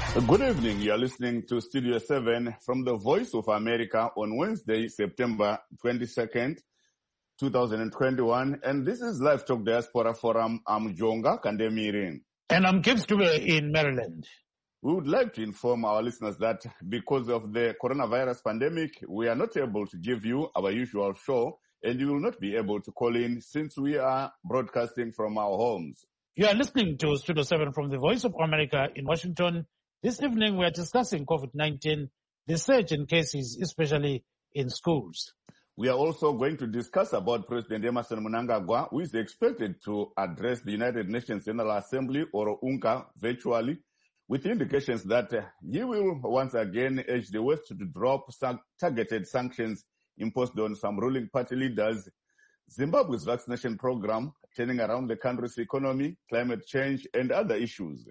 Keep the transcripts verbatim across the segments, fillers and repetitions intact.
Good evening. You are listening to Studio seven from the Voice of America on Wednesday, September twenty-second, twenty twenty-one. And this is Live Talk Diaspora Forum. I'm Jonga Kandemirin. And I'm Gibbs Dube in Maryland. We would like to inform our listeners that because of the coronavirus pandemic, we are not able to give you our usual show, and you will not be able to call in since we are broadcasting from our homes. You are listening to Studio seven from the Voice of America in Washington. This evening we are discussing COVID nineteen, the surge in cases, especially in schools. We are also going to discuss about President Emmerson Mnangagwa, who is expected to address the United Nations General Assembly, or UNCA, virtually, with indications that uh, he will once again urge the West to drop some targeted sanctions imposed on some ruling party leaders, Zimbabwe's vaccination program, turning around the country's economy, climate change, and other issues.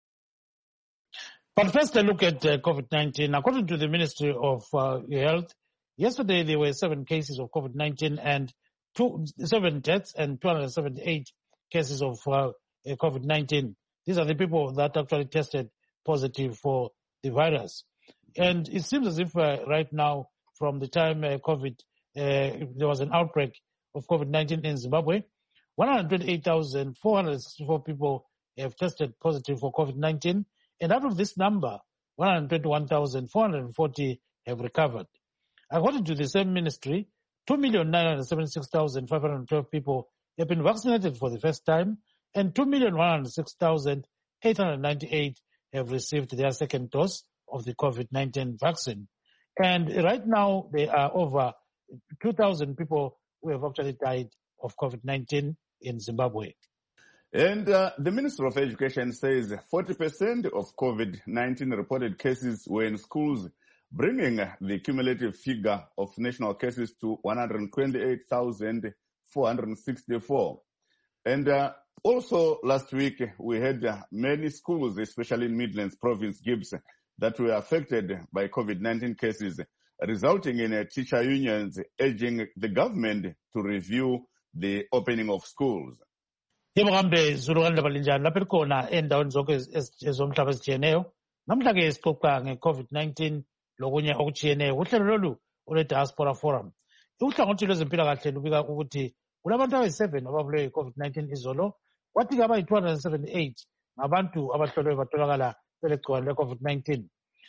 But first, a look at uh, COVID nineteen. According to the Ministry of uh, Health, yesterday there were seven cases of COVID nineteen and two, seven deaths and two hundred seventy-eight cases of uh, COVID nineteen. These are the people that actually tested positive for the virus. And it seems as if uh, right now, from the time uh, COVID, uh, there was an outbreak of COVID nineteen in Zimbabwe, one hundred twenty-eight thousand four hundred sixty-four people have tested positive for COVID nineteen. And out of this number, one hundred twenty-one thousand four hundred forty have recovered. According to the same ministry, two million nine hundred seventy-six thousand five hundred twelve people have been vaccinated for the first time, and two million one hundred six thousand eight hundred ninety-eight have received their second dose of the COVID nineteen vaccine. And right now, there are over two thousand people who have actually died of COVID nineteen in Zimbabwe. And uh, the Minister of Education says forty percent of COVID nineteen reported cases were in schools, bringing the cumulative figure of national cases to one hundred twenty-eight thousand four hundred sixty-four. And uh, also last week, we had uh, many schools, especially in Midlands Province, Gibbs, that were affected by COVID nineteen cases, resulting in uh, teacher unions urging the government to review the opening of schools. Yebo kambe zulu kandaba linjani lapha likhona endaweni zonke ezomhlaba ezijiyeneyo. Namhla ke sixoxa nge-COVID nineteen lokunye okujiyeneyo. Uhlelo lolu ole-Diaspora Forum. Uhlangothi lwezempilakahle lubika ukuthi kulabantu abayi-seven ababulewe yi-COVID nineteen izolo, kwathi ke abayi-two hundred seventy-eight ngabantu abahlolwe batholakala belegciwane le-COVID nineteen.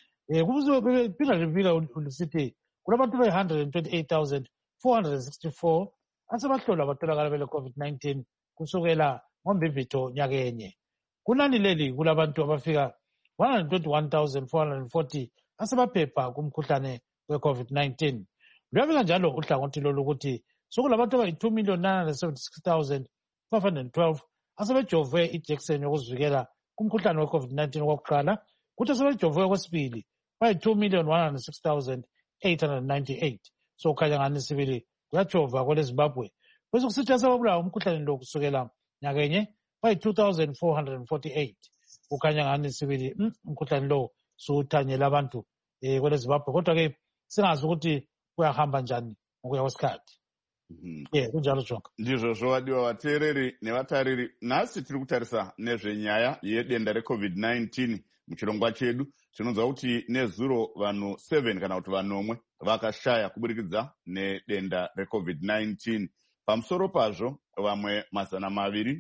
Um phinda libika lisithi kulabantu abayi-one hundred twenty-eight thousand four hundred sixty-four asebahlolwa batholakala bele-COVID nineteen kusukela ngoMbimbithi nyakenye. Kunani leli kulabantu abafika one hundred twenty-one thousand four hundred forty asebaphepha kumkhuhlane we-COVID nineteen. Luyabika njalo uhlangothi lolu ukuthi sokulabantu abayi-two million nine hundred seventy-six thousand five hundred twelve asebejove ijekiseni yokuzivikela kumkhuhlane we-COVID nineteen okokuqala, kuthi asebejove okwesibili bayi-two million one hundred six thousand eight hundred ninety-eight. So kukhanya ngani sibili kuyajova kwele Zimbabwe. Bese kusithi asebabulawa umkhuhlane lo kusukela nyakenye bayi-two thousand four hundred forty-eight. Kukhanya ngani sibili umkhuhlane lo suthanyela abantu eh kwele Zimbabwe. Kodwa ke singazi ukuthi kuyahamba njani ngokuya kwesikhathi. Yeah, kunjalo jonka. Ndizvo zvowadiwa vateereri nevatariri. Nhasi tiri kutarisa nezvenyaya yedenda re-COVID nineteen muchirongwa chedu. Tinonzwa kuti nezuro vanhu seven kana kuti vanomwe vakashaya kuburikidza nedenda re-COVID nineteen. Pamusoro pazvo, vamwe mazana maviri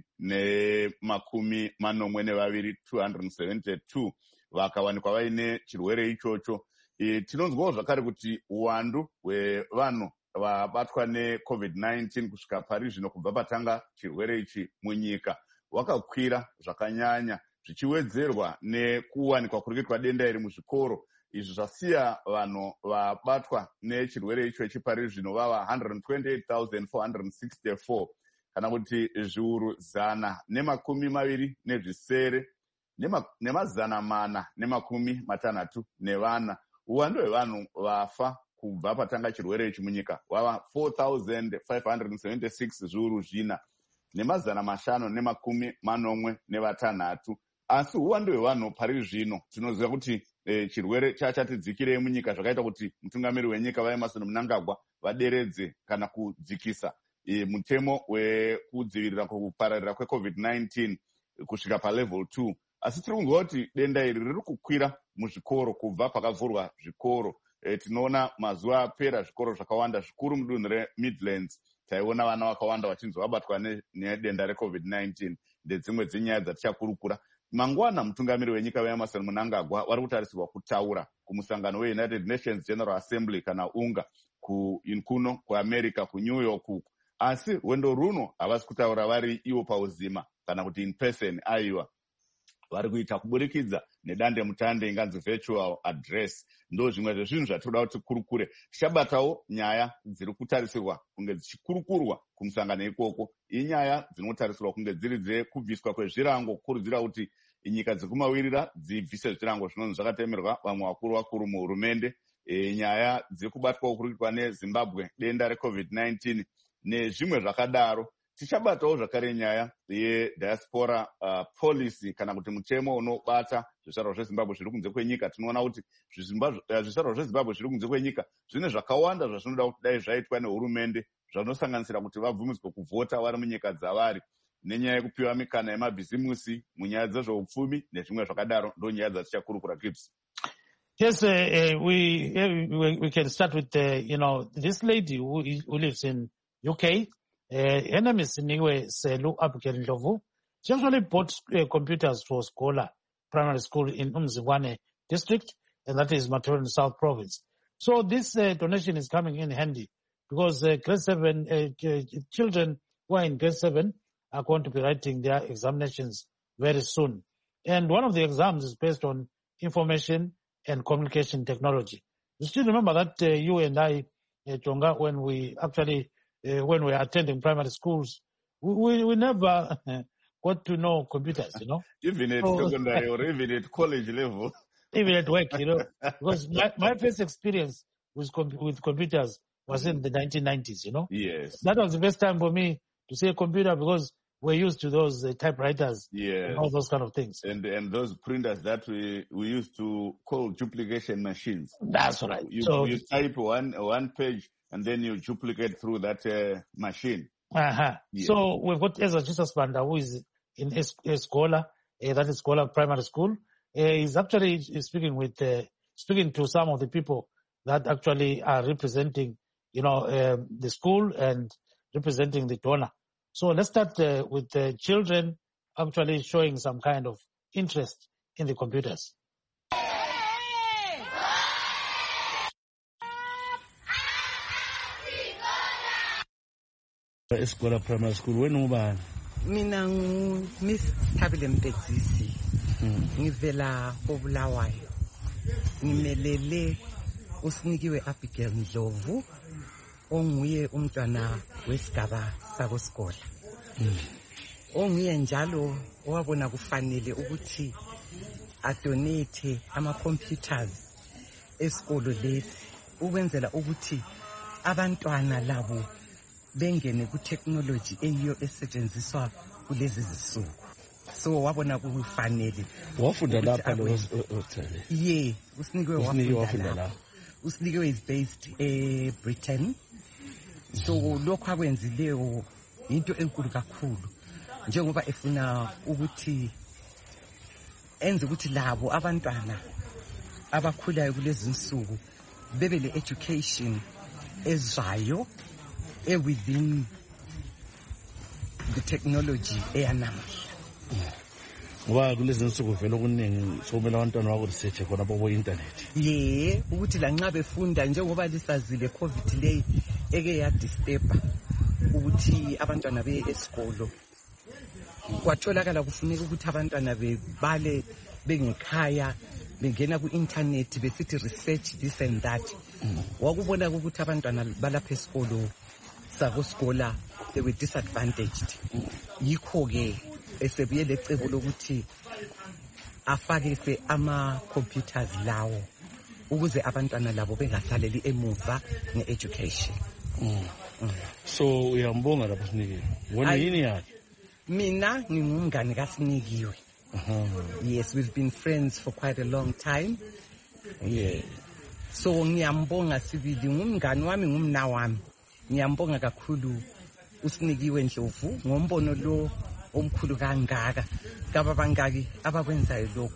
nemakumi manomwe nevaviri, two hundred seventy-two, vakawanikwa vaine chirwere ichocho. E, tinonzwawo zvakare kuti uwandu hwevanhu vabatwa ne-COVID nineteen kusvika pari zvino kubva patanga chirwere ichi munyika wakakwira zvakanyanya, zvichiwedzerwa nekuwanikwa kuri kuitwa denda iri muzvikoro. Izvi zvasiya vanhu vabatwa nechirwere icho chipari zvino vava one hundred twenty-eight thousand four hundred sixty-four, kana kuti zviuru zana nemakumi maviri nezvisere nemazana mana nemakumi matanhatu nevana. Uwandu hwevanhu vafa kubva patanga chirwere ichi munyika wava four thousand five hundred seventy-six zviuru zvina nemazana mashanu nemakumi manomwe nevatanhatu. Asi uwandu hwevanhu pari zvino tinoziva kuti E, chirwere chachatidzikirei munyika zvakaita kuti mutungamiri wenyika vaEmmerson Mnangagwa vaderedze kana kudzikisa e, mutemo wekudzivirira kupararira kweCovid nineteen kusvika palevel two. Asi tiri kunzwa kuti denda iri riri kukwira muzvikoro kubva pakavhurwa zvikoro. E, tinoona mazuva apera zvikoro zvakawanda zvikuru mudunhu reMidlands taiona vana vakawanda vachinzi vabatwa nedenda recovid nineteen ndedzimwe dzenyaya dzatichakurukura. Mangwana mutungamiri wenyika weEmmerson Mnangagwa vari kutarisirwa kutaura kumusangano weUnited Nations General Assembly kana unga kuno kuAmerica kuNew York uku. Asi rwendo runo havasi kutaura vari ivo pauzima kana kuti in person. Aiwa vari kuita kuburikidza nedande mutande inganzi virtual address. Ndo zvimwe zvezvinhu zvatinoda kuti kurukure. Tichabatawo nyaya dziri kutarisirwa kunge dzichikurukurwa kumusangano ikoko. Inyaya dzinotarisirwa kunge dziri dzekubviswa kwezvirango kukurudzira kuti nyika dzekumawirira dzibvise zvirango zvinonzi zvakatemerwa vamwe vakuru vakuru muhurumende. E, nyaya dzekubatwa kurikwa neZimbabwe denda recovid nineteen nezvimwe zvakadaro. Tichabatawo zvakare nyaya yediaspora uh, policy kana kuti mutemo unobata zvizvarwa zveZimbabwe zviri kunze kwenyika. Tinoona kuti zvizvarwa zveZimbabwe zviri kunze kwenyika zvine zvakawanda zvazvinoda kuti dai zvaitwa nehurumende zvanosanganisira kuti vabvumidzwe kuvhota vari munyika dzavari, nenyaya yekupiwa mikana yemabhizimusi munyaya dzezveupfumi nezvimwe zvakadaro. Ndo nyaya dzatichakurukura Gibbs. Yes, uh, uh, we, uh, we can start with, uh, you know, this lady who, who lives in U K. Uh, her name is Niwe Selu Abigail Ndlovu. She actually bought uh, computers for Scholar Primary School in Umzingwane district, and that is Mathoran South Province. So this uh, donation is coming in handy because uh, grade seven uh, children who are in grade seven are going to be writing their examinations very soon. And one of the exams is based on information and communication technology. You still remember that uh, you and I, uh, Tonga, when we actually, uh, when we were attending primary schools, we, we, we never got to know computers, you know. Even at so, secondary or even at college level. Even at work, you know. Because my, my first experience with, with computers was in the nineteen nineties, you know. Yes. That was the best time for me to see a computer because we're used to those uh, typewriters, yes, and all those kind of things. And and those printers that we, we used to call duplication machines. That's right. You, so, you type one one page and then you duplicate through that uh, machine. Uh-huh. Yes. So we've got Ezra Jesus Banda, who is in Escola, uh, that is Escola Primary School. Uh, he's actually speaking with, uh, speaking to some of the people that actually are representing, you know, uh, the school and representing the donor. So let's start uh, with the children actually showing some kind of interest in the computers. Escola Primary School, when ubani? Mina ngu Miss Thabile Mpedzisi. Ngivela koBulawayo. Ngimelele uSinikiwe Abigail Ndlovu onguye umntwana wesigaba sakoSkola. Onguye njalo owabona kufanele ukuthi adonate ama computers esikolo lesi ukwenzela ukuthi abantwana labo bengene ku technology eyiyo esetshenziswa kulezi zisuku. So wabona kufanele. Wafunda lapha lo hotel. Yeah, uSinikiwe wafunda lapha. uSinikiwe is based in Britain. So lokho akwenzileyo into enkulu kakhulu njengoba efuna ukuthi enze ukuthi labo abantwana abakhulayo kulezi insuku bebe le education ezayo e within the technology eyanamhla. Ngoba kulezi insuku vele okuningi somela abantwana bako research khona bobo internet. Yeah, ukuthi la nxa befunda njengoba lisazile COVID le eke ya disturb ukuthi abantwana be esikolo kwatholakala kufuneka ukuthi abantwana bebale bengekhaya bengena ku internet besithi research this and that. Wakubona ukuthi abantwana balapha esikolo sakoSkola they were disadvantaged. Yikho ke esebuye lecebo lokuthi afake ama computers lawo ukuze abantwana labo bengasaleli emuva ngeeducation. Mm. Mm. So uyambonga lapho Sinikiwe. Wena yini yakhe? Mina ngingumngane kaSinikiwe. Uh-huh. Yes, we've been friends for quite a long time. Yeah. So ngiyambonga sibili ngumngane wami ngumna wami. Ngiyambonga kakhulu uSinikiwe Ndlovu ngombono lo omkhulu kangaka. Kaba bangaki abakwenzayo lokho.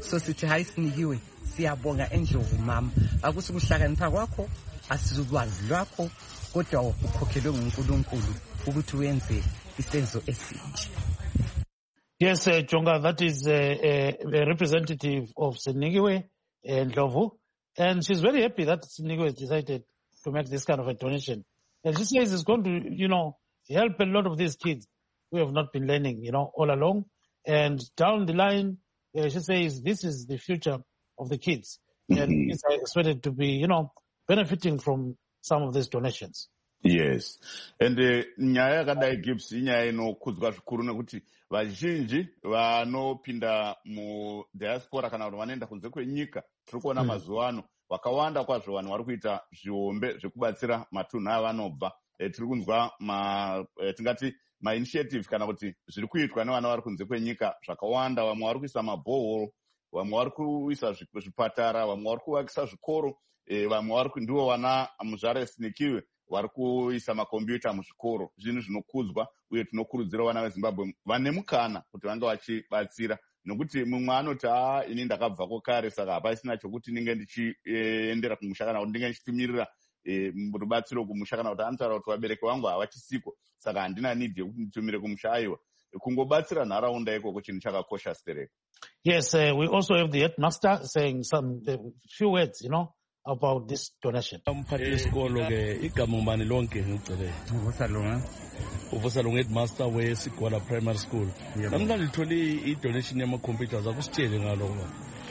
So sithi hayi Sinikiwe siyabonga eNdlovu mama akusi kuhlakanipha kwakho asizukwazi lwakho kodwa ukhokhelwe nguNkulunkulu ukuthi wenze isenzo esinje. Yes, uh, Jonga, that is uh, a, a representative of Sinikiwe Ndlovu, and she's very happy that Sinikiwe has decided to make this kind of a donation. And she says it's going to, you know, help a lot of these kids who have not been learning, you know, all along. And down the line, uh, she says this is the future of the kids. Mm-hmm. And kids are expected to be, you know, benefiting from some of these donations. Yes. And nyaya yakadai Gibbs inyaya inokudzwa zvikuru nekuti vazhinji vanopinda mu diaspora kana kuti vanoenda kunze kwenyika tiri kuona mazuva ano vakawanda kwazvo vanhu vari kuita zvihombe zvekubatsira matunhu aya vanobva. E, tiri kunzwa ma e, tingati mainitiative kana kuti zviri kuitwa nevana vari kunze kwenyika zvakawanda. Vamwe vari kuisa mabohoro, vamwe vari kuisa zvipatara, vamwe vari kuvakisa zvikoro, e, vamwe vari ndivo vana muzvare Sinikiwe vari kuisa makombiyuta muzvikoro. Zvinhu zvinokudzwa uye tinokurudzira vana veZimbabwe vane mukana kuti vange vachibatsira, nokuti mumwe anoti a ini ndakabvako kare saka hapasina chokuti ndinge ndichiendera kumusha kana kuti ndinge ndichitimirira rubatsiro kumusha kana kuti anotaura kuti vabereki vangu havachisiko saka handina need yekuti nditumire kumusha. Aiwa, kungobatsira nharaunda ikoko chinhu chakakosha Stereka. Yes, uh, we also have the headmaster saying some uh, few words, you know, about this donation. Umphathi wesikolo ke igama ngubani lonke ngicela. Uvusalunga. Uvusalunga headmaster weSigola Primary School. Namhlanje lithole i-donation yama-computers, akusitshele ngalokho.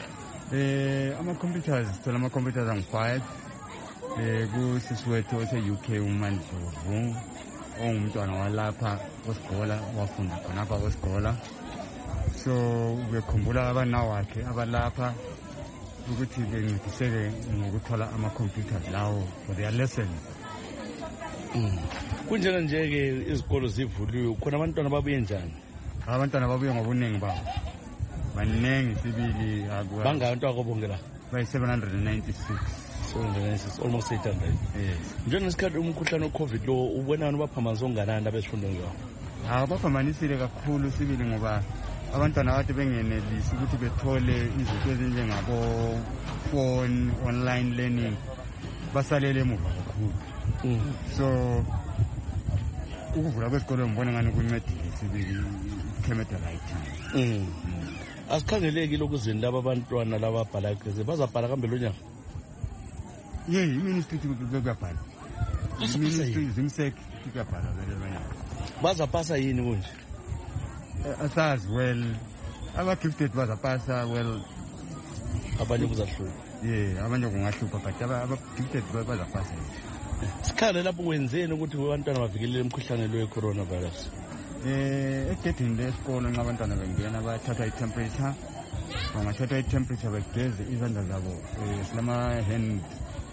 Eh ama-computers sithola ama-computers angu-five eh kusisi wethu ose-U K uMandlovu ongumntwana walapha weSigola wafunda khonapha weSigola. So uyakhumbula abana wakhe abalapha ukuthi bencediseke ngokuthola ama-computers lawo for their lessons. Kunjena nje-ke izikolo zivuliwe, khona abantwana babuye njani? Abantwana babuye ngobuningi babo, baningi sibili. Bangaki abantwana bonke la? Bayi-seven hundred ninety-six. seven hundred ninety-six, almost eight hundred. Yes. Njengesikhathi umkhuhlane we-COVID lo ubona abantu baphambanisa okunganani abesifundweni zabo? Hawu, baphambanisile kakhulu sibili ngoba abantwana kade bengenelisi ukuthi bethole izinto ezinjengabo-phone, online learning, basalele emuva kakhulu. So ukuvula kwesikolo ngibona ngani kuncedile sibili came at the right time. Asikhangeleki lokuzweni laba abantwana laba abhala igrade bazabhala kambe lo nyaka? Ye iministry kuyabhala. Iministry zimsek kuyabhala vele lo nyaka. Bazapasa yini kunje? Asazi well aba-gifted bazapasa well abanye kuzahlupha. Ye abanye kungahlupha but aba-gifted bazapasa. Sikhale lapho wenzeni ukuthi abantwana bavikelele umkhuhlane lo we-coronavirus? Eh egedini lesikolo nxa abantwana bengena bathatha i-temperature, bangathatha i-temperature begeze izandla zabo silama-hand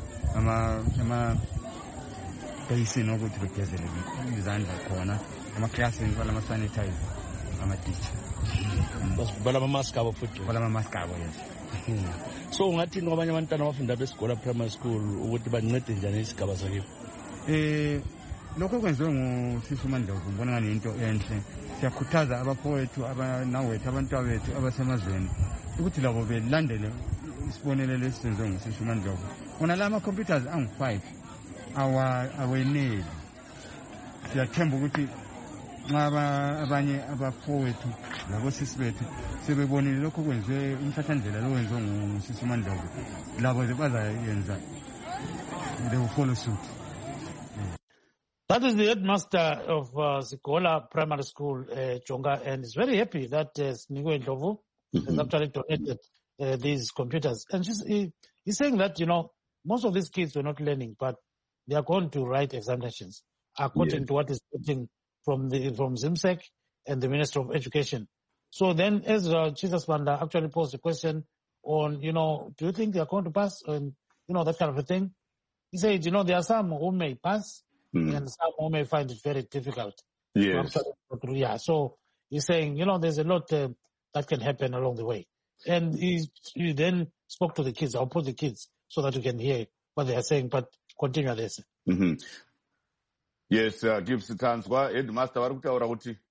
ama-basin ukuthi begezele izandla khona, amaklasini balama-sanitizer ama-teacher. Balama-mask abo futhi? Balama-mask abo, yes. So ungathini kwabanye abantwana abafunda beSigola Primary School ukuthi bancede njani isigaba sakibo? Eh lokho kwenziwe ngusisi uMandlovu ngibona ngani into enhle. Siyakhuthaza abafowethu abanawethu abantwabethu abasemazweni ukuthi labo belandele isibonelelo esisenziwe ngusisi uMandlovu. Ona la ama-computers angu-five aweneli. Siyathemba ukuthi nxa abanye abafowethu labosisi bethu sebebonile lokho kwenziwe umhlathandlela lo wenziwe ngusisi uMandlovu, labo bazayenza, they will follow suit. That is the headmaster of uh, Sigola Primary School, uh, Jonga, and is very happy that uh, Sinikiwe Ndlovu has actually donated uh, these computers. And she's, he, he's saying that, you know, most of these kids were not learning, but they are going to write examinations according yeah. to what is written from the from ZIMSEC and the Minister of Education. So then Ezra Chisasbanda actually posed a question on, you know, do you think they are going to pass? And, you know, that kind of a thing. He said, you know, there are some who may pass, Mm. and some who may find it very difficult. Yes. Yeah. So he's saying, you know, there's a lot uh, that can happen along the way. And he, he then spoke to the kids. I'll put the kids so that you can hear what they are saying, but continue this. Mm-hmm. Yes, uh, Gibbs Tanzwa, headmaster vari kutaura kuti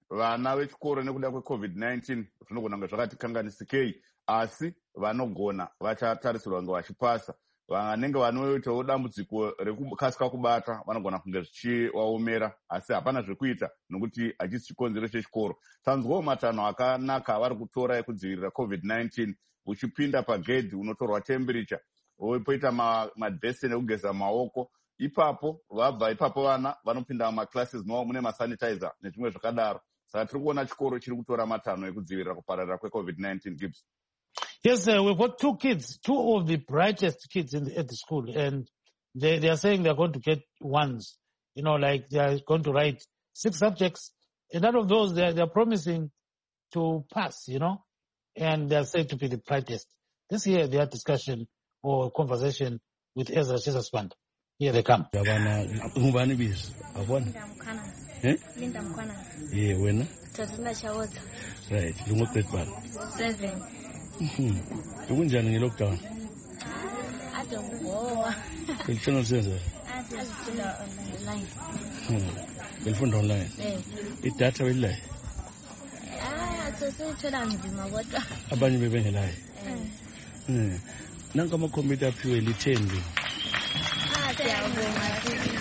vana vechikoro nekuda kwecovid nineteen zvinogona kunge zvakatikanganisikei, asi vanogona vachatarisirwa kunge vachipasa. Vanenge vanoitawo dambudziko rekukasika kubata vanogona kunge zvichivaomera, asi hapana zvekuita nokuti hachisi chikonzero chechikoro. Tanzwawo matanho akanaka avari kutora ekudzivirira covid nineteen. Uchipinda pagedhi unotorwa temperature, poita madheseni ekugeza maoko. Ipapo vabva ipapo vana vanopinda muclasses mavo mune masanitizer nezvimwe zvakadaro. Saka tiri kuona chikoro chiri kutora matanho ekudzivirira kupararira kwecovid nineteen. Gibbs. Yes, uh, we've got two kids, two of the brightest kids in the, at the school, and they, they are saying they're going to get ones. You know, like they are going to write six subjects, and out of those, they're, they're promising to pass, you know, and they're said to be the brightest. Let's hear their discussion or conversation with Ezra Chesasband. Here they come. Ngubani bizo? Abona? Eh? Linda Mkwana. Yeah, wena? Tatuna Shawota. Right. Lungo grade one. Seven. Mhm. Ukunjani nge-lockdown? Adongoa. Belifunda senza? Adongoa online. Hmm. Belifunda online? Eh. Idatha belilayo? Ah, sesithola nzima kodwa. Abanye bebengelayo? Eh. Hmm. Nanka amakhompyutha aphiwe lithembi. Ah, siyabonga.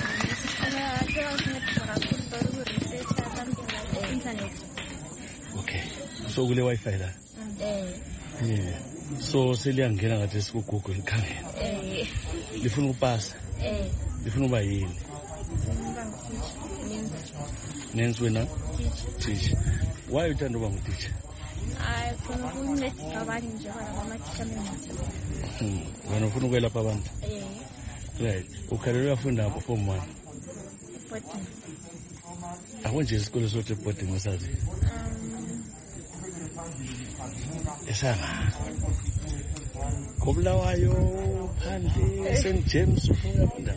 Okay. So kule Wi-Fi la? Eh. Yeah. So seliyangena ngathi siku Google likhangela. Eh. Lifuna ukupasa? Eh. Lifuna uba yini? Nenzi wena? Teacher. Why uthanda uba ngutitsha? Ah, khona ukuncedisa abanye nje abamathisha bencedisa. Hmm. Wena ufuna ukwelapha abantu? Eh. Right. Ukhalelwe uyafunda apho form one? Boarding. Akonje isikole sothi boarding usazi? Esanga. Kobulawayo phandle Saint James ufuna ukufunda?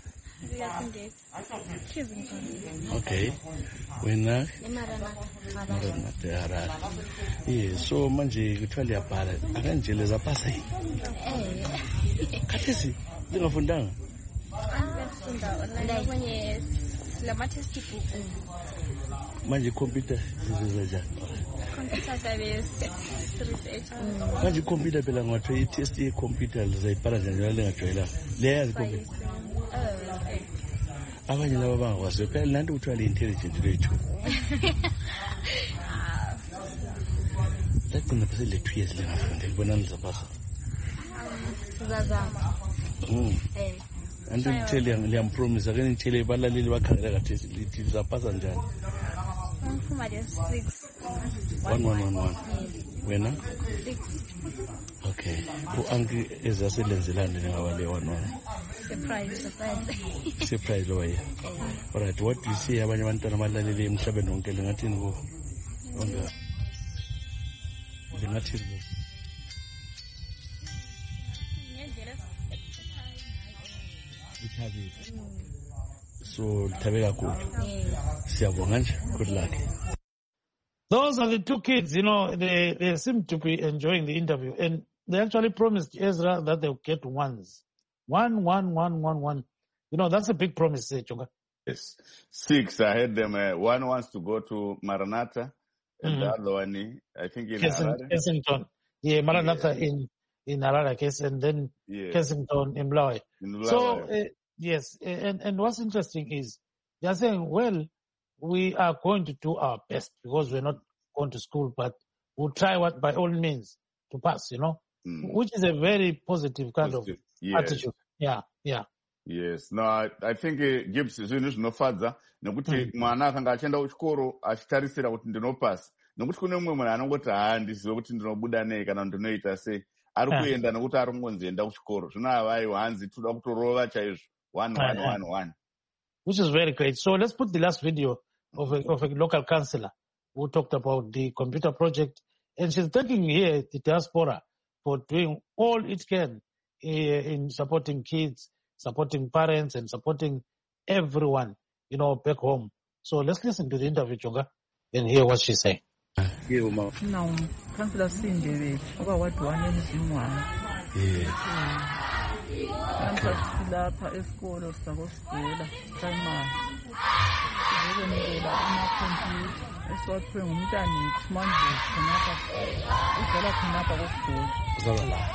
Okay. Wena? Emaranatha Harare. Yeah, so manje kuthiwa liyabhala akanjele zapasa yini? Eh. Khathesi lingafundanga? Angafunda online kwenye lama textbook. Manje computer zizenza njani? Computer service research. Manje computer phela ngathiwa i-test ye-computer lizayibhala njani lingajwayelanga? Leyazi computer? Eh. Abanye laba bangakwazi phela nanti kuthiwa le-intelligent lethu. Lagcina phela le-two years lingafunda libona lizapasa. Sizazama. Mm. Eh. Anti ngitshele liyampromise ake ngitshele balaleli bakhangela kathesi lithi lizapasa njani? Ngifuma le six. one one one one. Wena? Six. Okay. U-anki ezaselenzelane ngaba le one one. Surprise, surprise. Surprise lo wena. Alright, what do you see abanye abantwana abalaleli emhlabeni wonke lingathini ku? Onga. Lingathini ku? So lithabe kakhulu. Siyabonga nje. Good luck. Those are the two kids, you know, they, they seem to be enjoying the interview. And they actually promised Ezra that they'll get ones. One, one, one, one, one. You know, that's a big promise, eh, Chonga. Yes. Six, I heard them. Uh, one wants to go to Maranatha, and mm-hmm. the other one, I think in Harare. Kensington. Yeah, Maranatha yeah. in in Harare case, and then yeah. Kensington in Blawe. So, uh, yes, and, and what's interesting is they're saying, well, we are going to do our best because we're not going to school, but we'll try what by all means to pass, you know, mm. which is a very positive kind positive. of yes. attitude. Yeah, yeah. Yes. No, I, I think uh, Gibbs zvinhu zvinofadza nekuti mwana akanga achienda kuchikoro achitarisira kuti ndinopasa nekuti kune mumwe munhu anongoti haa ndizive kuti ndinobuda nei kana ndinoita sei ari kuenda nekuti ari kungonzienda kuchikoro zvino havaiwa hanzi toda kutorova chaizvo one one one one, which is very great. So let's put the last video of a, of a local councillor who talked about the computer project, and she's thanking here the diaspora for doing all it can in supporting kids, supporting parents, and supporting everyone, you know, back home. So let's listen to the interview, Chonga, and hear what she's saying. No, Councillor Sindebe, about what one is in one. Yeah. Lapha esikolo sakosibhela primary. Sizokunikela ama-computer. esiwaphiwe ngumntanethu mandlovu khonapha uzala khonapha kosigoli uzalwa la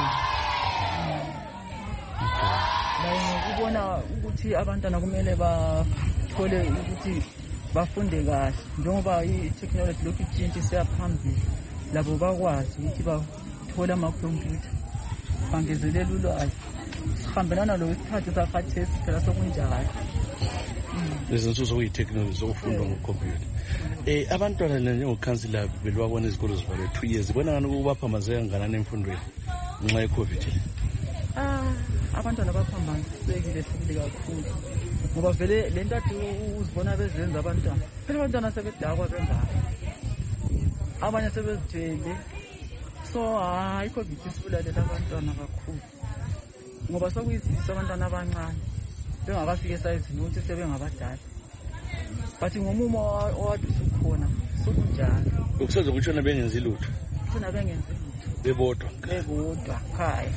laye ngokubona ukuthi abantwana kumele bathole ukuthi bafunde kahle njengoba i-technology lokhu itshintshe siyaphambili labo bakwazi ukuthi bathole amakhompyutha bangezelela ulwazi sihambelana losikhathi sakhathesi phela sokunjalo lezi nsuku sokuyi-technology sokufundwa ngokhompyutha. Um abantwana njengokhansila belibabona izikolo zivalwe two years bona ngani kubaphambanise kanganani emfundweni ngenxa ye-covid? Ah, abantwana baphambanyisekile sibili kakhulu ngoba vele le nto ade uzibona bezenza abantwana phela abantwana sebedakwa bengaka abanye sebezithwele so hayi i-covid isibulalela abantwana kakhulu ngoba sokuyizisa abantwana abancane bengakafika esayizini ukuthi sebengabadala but ngomumo owade usukhona sokunjalo ukusenza ukutshona bengenzi lutho khona bengenzi lutho bebodwa bebodwa khaya.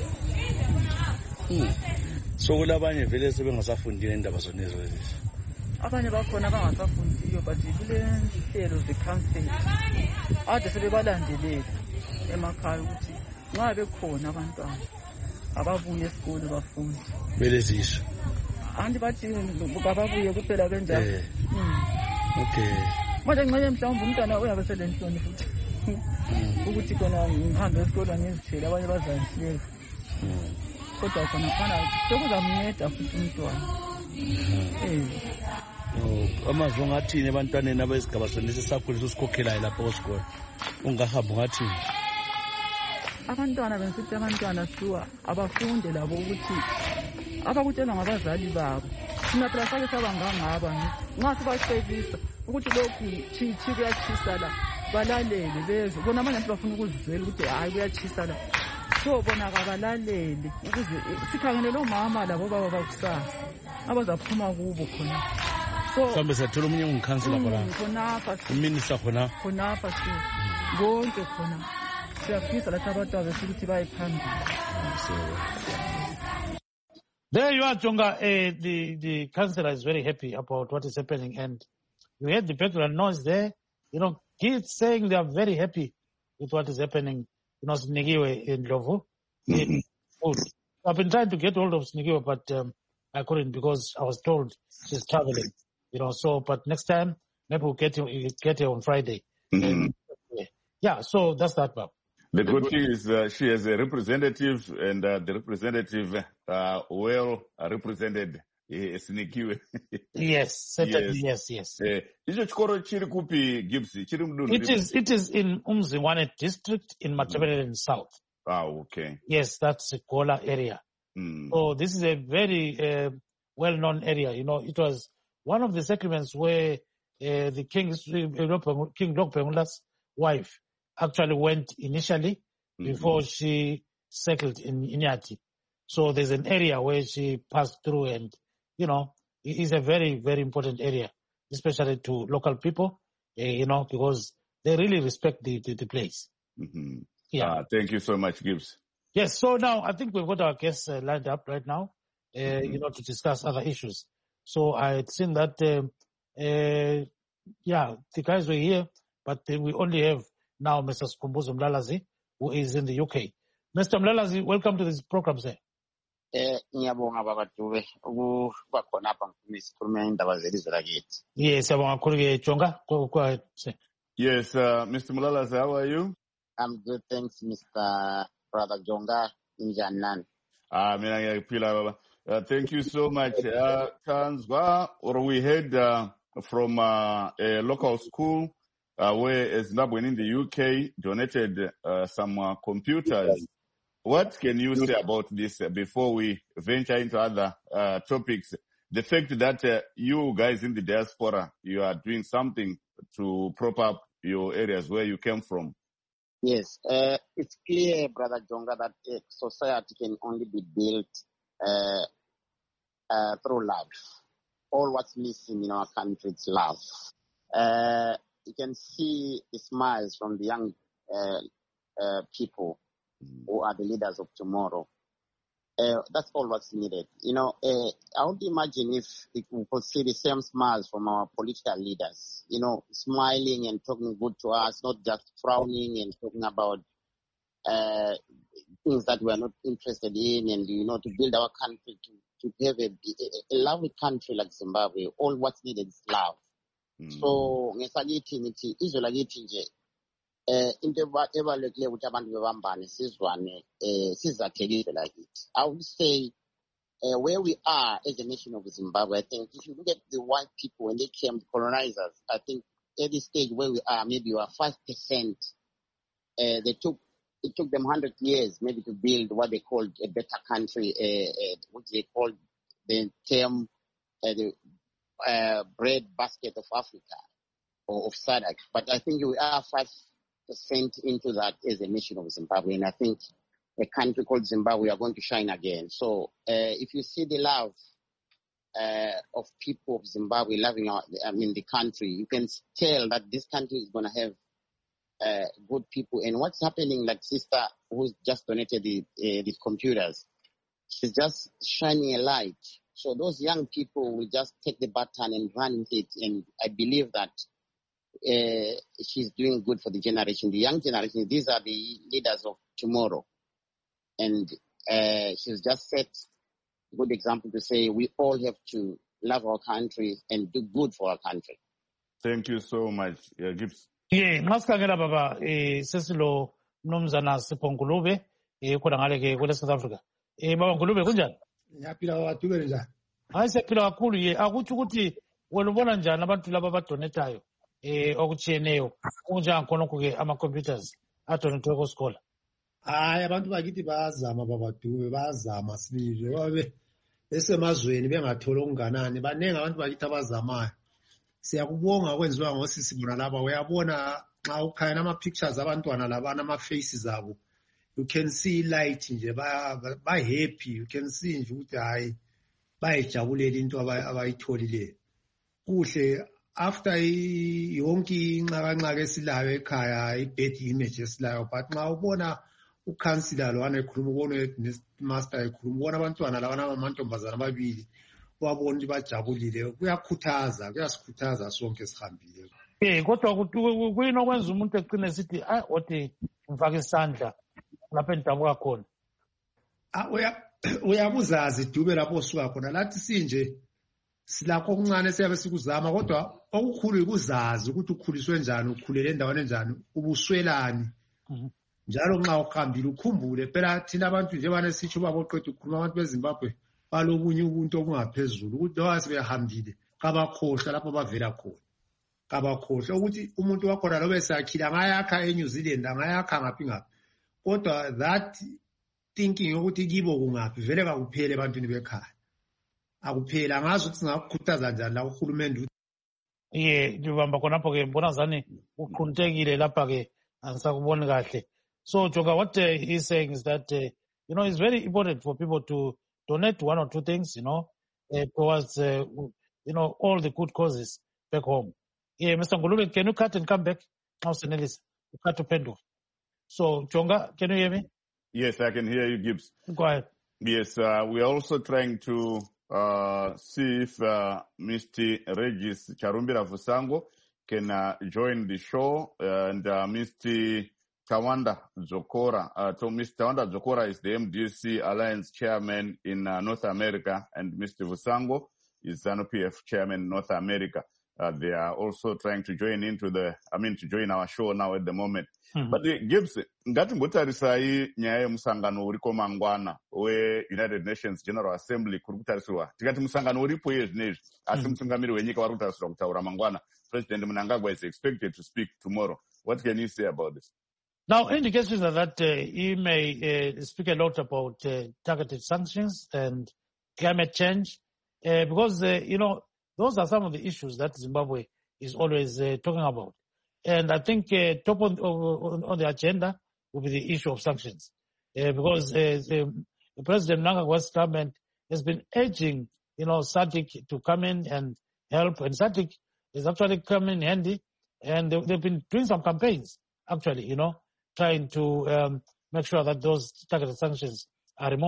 So kulabanye vele sebengasafundile indaba zonezo lezi abanye bakhona abangasafundiyo but kule nhlelo ze-council ade sebebalandelela emakhaya ukuthi nxa bekhona abantwana ababuye esikole bafunde belezisho anti bathi ababuye kuphela benjalo. Okay manje ngenye mhlawumbe umntwana uyabe selenhloni futhi ukuthi khona ngihambe esikolweni ngizithele abanye bazanhleka kodwa khona khona sekuzamnceda futhi umntwana. um amazwi ongathini ebantwaneni abesigaba sonesi sakhulisa usikhokhelayo lapho kwesikole ungahamba ungathini? Abantwana bensithi abantwana siwa abafunde labo ukuthi abakutshelwa ngabazali babo thina phela sake sabangangaba nxa sibacebisa ukuthi lokhu chichi kuyatshisa la balalele bezwe bona manje sibafuna ukuzizwela ukuthi hayi kuyatshisa la so bona kabalalele ukuze sikhangelele omama labo baba bakusasa abazaphuma kubo khona. So mhlawumbe siyathola omunye ungikhansela khona khonapha uminista khona khonapha si konke khona siyafisa lathi abantu abesithi baye phambili. There you are, Jonga. Uh, the, the councillor is very happy about what is happening. And you heard the background noise there. You know, kids saying they are very happy with what is happening. You know, Snigiwe in Ndlovu. I've been trying to get hold of Snigiwe, but um, I couldn't because I was told she's traveling. You know, so, but next time, maybe we'll get you, get her on Friday. Mm-hmm. Uh, yeah, so that's that, Bob. The good thing is uh, she has a representative, and uh, the representative uh, well represented uh, Snigiwe. Yes, certainly, yes, yes. yes. Icho chikoro chiri kupi Gibbs? Chiri mudunhu. It is, it is in Umzingwane district in Matabeleland mm. South. Ah, okay. Yes, that's the Gola area. Mm. So this is a very uh, well-known area. You know, it was one of the settlements where uh, the King's, uh, King Lokpengula's wife actually went initially mm-hmm. before she settled in Inyati. So there's an area where she passed through, and, you know, it is a very, very important area, especially to local people, uh, you know, because they really respect the, the, the place. Mm-hmm. Yeah. Uh, thank you so much, Gibbs. Yes, so now I think we've got our guests uh, lined up right now, uh, mm-hmm. you know, to discuss other issues. So I had seen that, um, uh, yeah, the guys were here, but uh, we only have now Mister Skhumbuzo Mlalazi, who is in the U K. Mister Mlalazi, welcome to this program, sir. Eh, ngiyabonga baba Dube ukuba khona apha ngisikhuluma indaba zelizwe lakithi. Yes, siyabonga kakhulu ke Jonga. Go go ahead, sir. Yes, uh, Mister Mlalazi, how are you? I'm good, thanks, Mister Brother Jonga. Injani nani? Ah, mina ngiyaphila baba. Uh, thank you so much. Uh, Kanzwa, or we heard uh, from uh, a local school uh, where Zimbabwe in the U K donated uh, some uh, computers. What can you say about this uh, before we venture into other uh, topics? The fact that uh, you guys in the diaspora, you are doing something to prop up your areas where you came from. Yes, uh, it's clear, Brother Jonga, that uh, society can only be built uh, uh, through love. All what's missing in our country is love. Uh, you can see the smiles from the young uh, uh, people who are the leaders of tomorrow. Uh, that's all what's needed. You know, uh, I would imagine if, if we could see the same smiles from our political leaders, you know, smiling and talking good to us, not just frowning and talking about uh, things that we are not interested in, and, you know, to build our country, to, to have a, a, a lovely country like Zimbabwe. All what's needed is love. Mm. So, ngesakithi ngithi izwe lakithi nje eh into ebalekile ukuthi abantu bebambane sizwane eh sizakhele lakithi. I would say uh, where we are as a nation of Zimbabwe, I think if you look at the white people when they came, the colonizers, I think at this stage where we are, maybe we are five percent. Uh, they took it took them one hundred years maybe to build what they called a better country, uh, uh, which they called the term uh, the uh, bread basket of Africa or of S A D C. But I think we are five percent into that as a nation of Zimbabwe, and I think a country called Zimbabwe are going to shine again. So uh, if you see the love uh, of people of Zimbabwe loving our, I mean, the country, you can tell that this country is going to have uh, good people. And what's happening, like sister who's just donated the, uh, the computers, she's just shining a light. So those young people will just take the baton and run with it. And I believe that uh, she's doing good for the generation, the young generation. These are the leaders of tomorrow. And uh, she's just set a good example to say we all have to love our country and do good for our country. Thank you so much, yeah, Gibbs. Yeah, ngasikhangela baba eh sesilo mnumzana Sipho Ngulube eh khona ngale ke kule South Africa. Eh baba Ngulube kunjani? Ngiyaphila wathubele njani? Hayi siyaphila kakhulu ye akuthi ukuthi wena ubona njani abantu laba abadonetayo eh okutshiyeneyo kunjani khona ke ama computers adonetwe ku school? Hayi abantu bakithi bayazama babadube bayazama sibili babe esemazweni bengathola okunganani banenge abantu bakithi abazamayo. Siyakubonga kwenziwa ngosisi bona laba uyabona xa ukhaya ama pictures abantwana labana ama faces abo, you can see light nje ba ba happy, you can see nje ukuthi hayi bayijabulela into abayitholile kuhle. After yonke inxakanxa esilayo ekhaya i-bad image esilayo, but nxa ubona ukansila lo anekhuluma ubone master ekhuluma ubona abantwana labana amantombazana amabili wabona ukuthi bajabulile, kuyakhuthaza kuyasikhuthaza sonke esihambile. Eh kodwa kuyini okwenza umuntu egcine sithi ah othi mfaka isandla lapha endabuka khona? Ah uya uyabuzazi dube lapho osuka khona lathi sinje silakho okuncane siyabe sikuzama, kodwa okukhulu ikuzazi ukuthi ukhuliswe njani, ukhulele endaweni enjani, ubuswelani. Njalo nxa ukhambile ukhumbule phela thina abantu nje bane sitsho baboqeda ukukhuluma abantu beZimbabwe balobunye ubuntu obungaphezulu ukuthi loba sebehambile kabakhohlwa lapho bavela khona, kabakhohlwa ukuthi umuntu wakhona lobe sakhila ngayakha eNew Zealand angayakha ngaphi ngaphi, kodwa that thinking ukuthi kibo kungaphi vele kakuphele ebantwini bekhaya akuphela. Ngazi ukuthi singakukhuthaza njani la uhulumende. Ye ngibamba khonapho ke mbona zani uqhuntekile lapha ke angisakuboni kahle. So Jonga, what uh, he's saying is that uh, you know it's very important for people to donate one or two things, you know, uh, towards uh, you know all the good causes back home. Yeah, Mister Ngulube, can you cut and come back? Now, Senelis, you cut to Pendo. So Jonga, can you hear me? Yes, I can hear you, Gibbs. Go ahead. Yes, uh, we are also trying to uh, see if uh, Mister Regis Charumbira Vusango can uh, join the show, uh, and uh, Mister Tawanda Zokora. Uh, so Mister Tawanda Zokora is the M D C Alliance chairman in uh, North America, and Mister Vusango is ZANU P F chairman in North America. Uh, they are also trying to join into the, I mean, to join our show now at the moment. Mm-hmm. But uh, Gibbs, ngati ngotarisa hii nyaya musangano uriko mangwana we United Nations General Assembly kuri kutariswa. Tikati musangano uripo ye zvinezvi, asi mutungamiri wenyika vari kutariswa kutaura mangwana. President Mnangagwa is expected to speak tomorrow. What can you say about this? Now, indications are that uh, he may uh, speak a lot about uh, targeted sanctions and climate change, uh, because, uh, you know, those are some of the issues that Zimbabwe is always uh, talking about. And I think uh, top on, on, on the agenda will be the issue of sanctions, uh, because uh, the, the President Mnangagwa's government has been urging, you know, S A D C to come in and help, and S A D C is actually coming handy, and they, they've been doing some campaigns, actually, you know, trying to um, make sure that those targeted sanctions are removed.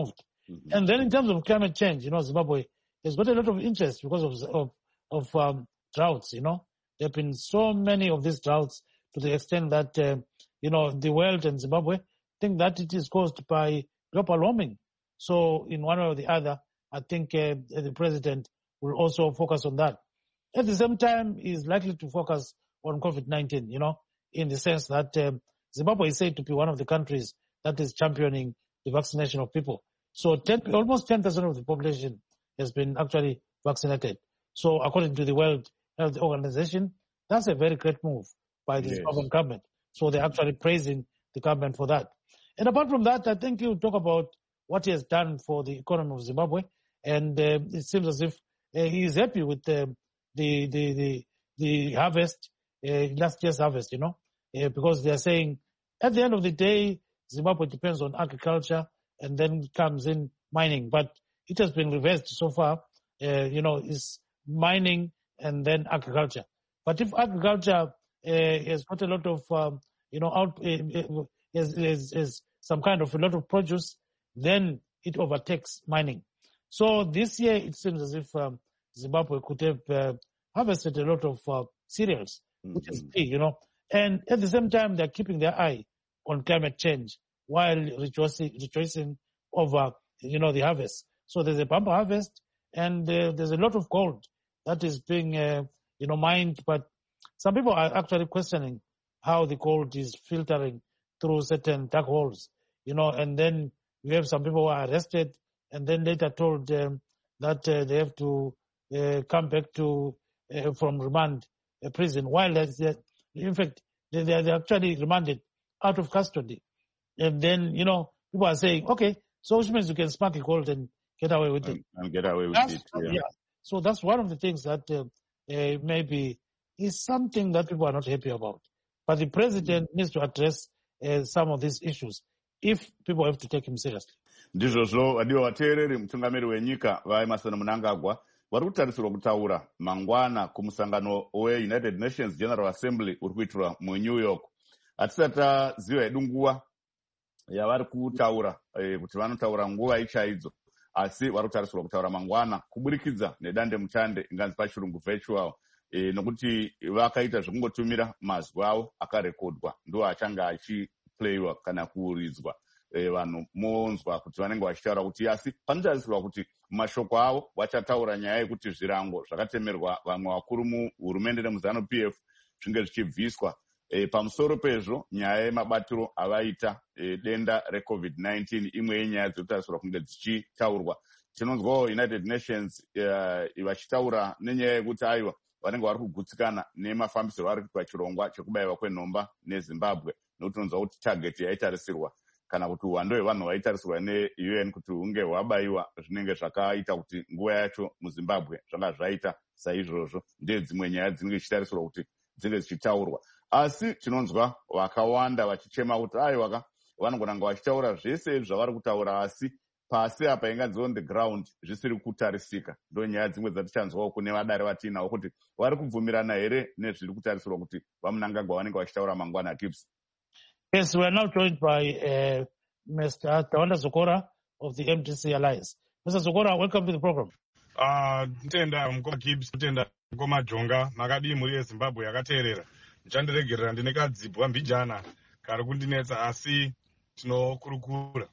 Mm-hmm. And then in terms of climate change, you know, Zimbabwe has got a lot of interest because of of, of um, droughts, you know. There have been so many of these droughts to the extent that, uh, you know, the world and Zimbabwe think that it is caused by global warming. So in one way or the other, I think uh, the president will also focus on that. At the same time, he is likely to focus on COVID nineteen, you know, in the sense that um, Zimbabwe is said to be one of the countries that is championing the vaccination of people. So ten, almost ten percent of the population has been actually vaccinated. So according to the World Health Organization, that's a very great move by the yes. Zimbabwean government. So they're actually praising the government for that. And apart from that, I think you talk about what he has done for the economy of Zimbabwe. And uh, it seems as if uh, he is happy with uh, the, the, the, the harvest, uh, last year's harvest, you know, uh, because they're saying at the end of the day, Zimbabwe depends on agriculture and then comes in mining. But it has been reversed so far, uh, you know, it's mining and then agriculture. But if agriculture uh, has got a lot of, um, you know, out, uh, is, is, is some kind of a lot of produce, then it overtakes mining. So this year, it seems as if um, Zimbabwe could have uh, harvested a lot of uh, cereals, mm-hmm. which is key, you know. And at the same time, they're keeping their eye on climate change while rejoicing, rejoicing over, you know, the harvest. So there's a bumper harvest, and uh, there's a lot of gold that is being, uh, you know, mined. But some people are actually questioning how the gold is filtering through certain dark holes, you know. And then we have some people who are arrested and then later told um, that uh, they have to uh, come back to uh, from remand uh, prison, while they're, in fact they, they're actually remanded out of custody. And then, you know, people are saying, okay, so which means you can smack a gold and get away with it. And get away with that's, it, yeah. yeah. So that's one of the things that uh, uh, maybe is something that people are not happy about. But the president mm-hmm. needs to address uh, some of these issues if people have to take him seriously. Ndizvozvo vadiwa vateereri, mutungamiri wenyika vaemarson Mnangagwa vari kutarisirwa kutaura mangwana kumusangano weUnited Nations General Assembly uri kuitirwa muNew York. Hatisati taziva hedu nguva yavari kutaura eh, kuti vanotaura nguva ichaidzo, asi vari kutarisirwa kutaura mangwana kuburikidza nedande mutande inganzi pachirungu virtual, eh, nokuti vakaita zvekungotumira mazwi avo akarekodwa ndo achanga achiplayiwa kana kuuridzwa. Vanhu monzwa kuti vanenge vachitaura kuti asi panotarisirwa kuti mashoko avo vachataura nyaya yekuti zvirango zvakatemerwa vamwe vakuru muhurumende nemuZanu P F zvinge zvichibviswa. E, pamusoro pezvo nyaya yemabatiro avaita e, denda reCovid nineteen imwe yenyaya dziri kutarisirwa kunge dzichitaurwa. Tinonzwawo United Nations uh, vachitaura nenyaya yekuti aiwa vanenge vari kugutsikana nemafambisiro ari kuitwa chirongwa chekubayiwa kwenhomba neZimbabwe, nokuti tinonzwa kuti target yaitarisirwa kana kuti uwando hwevanhu vaitarisirwa neU N kuti hunge hwabayiwa zvinenge zvakaita kuti nguva yacho muZimbabwe zvanga zvaita saizvozvo. Ndedzimwe nyaya dzinenge dzichitarisirwa kuti dzinenge dzichitaurwa. Asi tinonzwa vakawanda vachichema kuti aiwaka vanogona vachitaura zvese zvavari kutaura, asi pasi apa inganzi on the ground zvisiri kutarisika. Ndo nyaya dzimwe dzatichanzwawo kune vadare vatinawo kuti vari kubvumirana here nezviri kutarisirwa kuti vaMnangagwa vanenge vachitaura mangwana. Gibbs. Yes, we are now joined by uh, Mister Tawanda Zokora of the M D C Alliance. Mister Zokora, welcome to the program. Uh, Ntenda Mkoma Gibbs, Ntenda Mkoma Jonga, makadi muri yeZimbabwe yakateerera. Nchandiregerera ndine kadzibwa mbijana kari kundinetsa asi tinokurukura.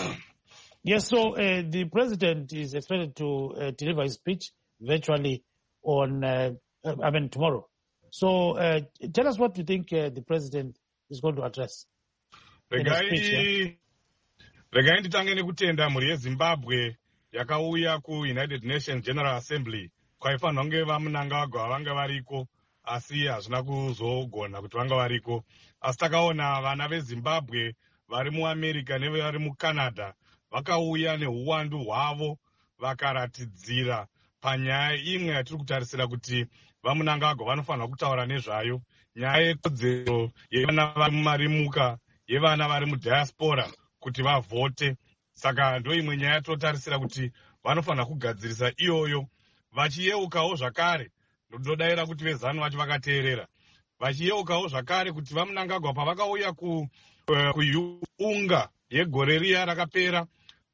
Yes, so uh, the president is expected to uh, deliver his speech virtually on, uh, I mean, tomorrow. So uh, tell us what you think uh, the president is going to address. Regai regai nditange nekutenda muri yeZimbabwe yakauya kuUnited Nations General Assembly kwaifanira kunge vaMnangagwa vanga variko, asi hazvina kuzogona kuti vanga variko. Asi takaona vana veZimbabwe vari muAmerica nevari muCanada vakauya neuwandu hwavo vakaratidzira panyaya imwe yatiri kutarisira kuti vaMnangagwa vanofanira kutaura nezvayo, nyaya yekodzero yevana vari mumarimuka, yevana vari mudiaspora kuti vavhote. Saka ndo imwe nyaya yatotarisira kuti vanofanira kugadzirisa iyoyo, vachiyeukawo zvakare. Ndodayira kuti veZanu vacho vakateerera vachiyeukawo zvakare kuti vaMnangagwa pavakauya ku uh, kuunga yegore riya rakapera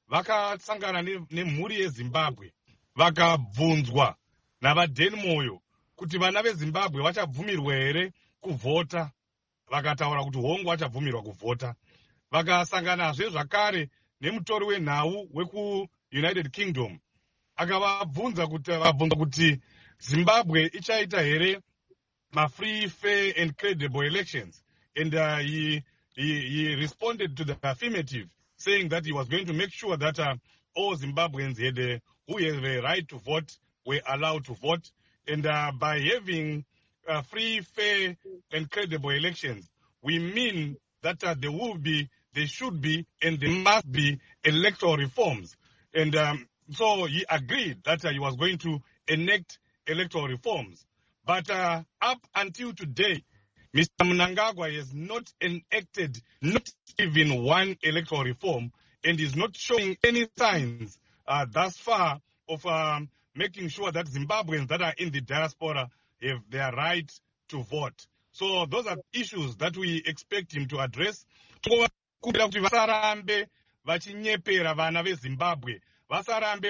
vakasangana nemhuri yezimbabwe vakabvunzwa navadenmoyo kuti vana vezimbabwe vachabvumirwa here kuvhota. Vakataura kuti hongu vachabvumirwa kuvhota. Vakasanganazve zvakare nemutori wenhau wekuunited kingdom akavabvunza kuti vabvunza kuti zimbabwe ichaita here ma-free, fair and credible elections, and uh, he, he, he responded to the affirmative, saying that he was going to make sure that uh, all Zimbabweans had, uh, who have a right to vote were allowed to vote. And uh, by having uh, free, fair and credible elections, we mean that uh, there will be, there should be, and there must be electoral reforms. And um, so he agreed that uh, he was going to enact electoral reforms. But uh, up until today, Mister Mnangagwa has not enacted not even one electoral reform, and is not showing any signs uh, thus far of um, making sure that Zimbabweans that are in the diaspora have their right to vote. So those are issues that we expect him to address. Kuti vasarambe vachinyepera vana veZimbabwe, vasarambe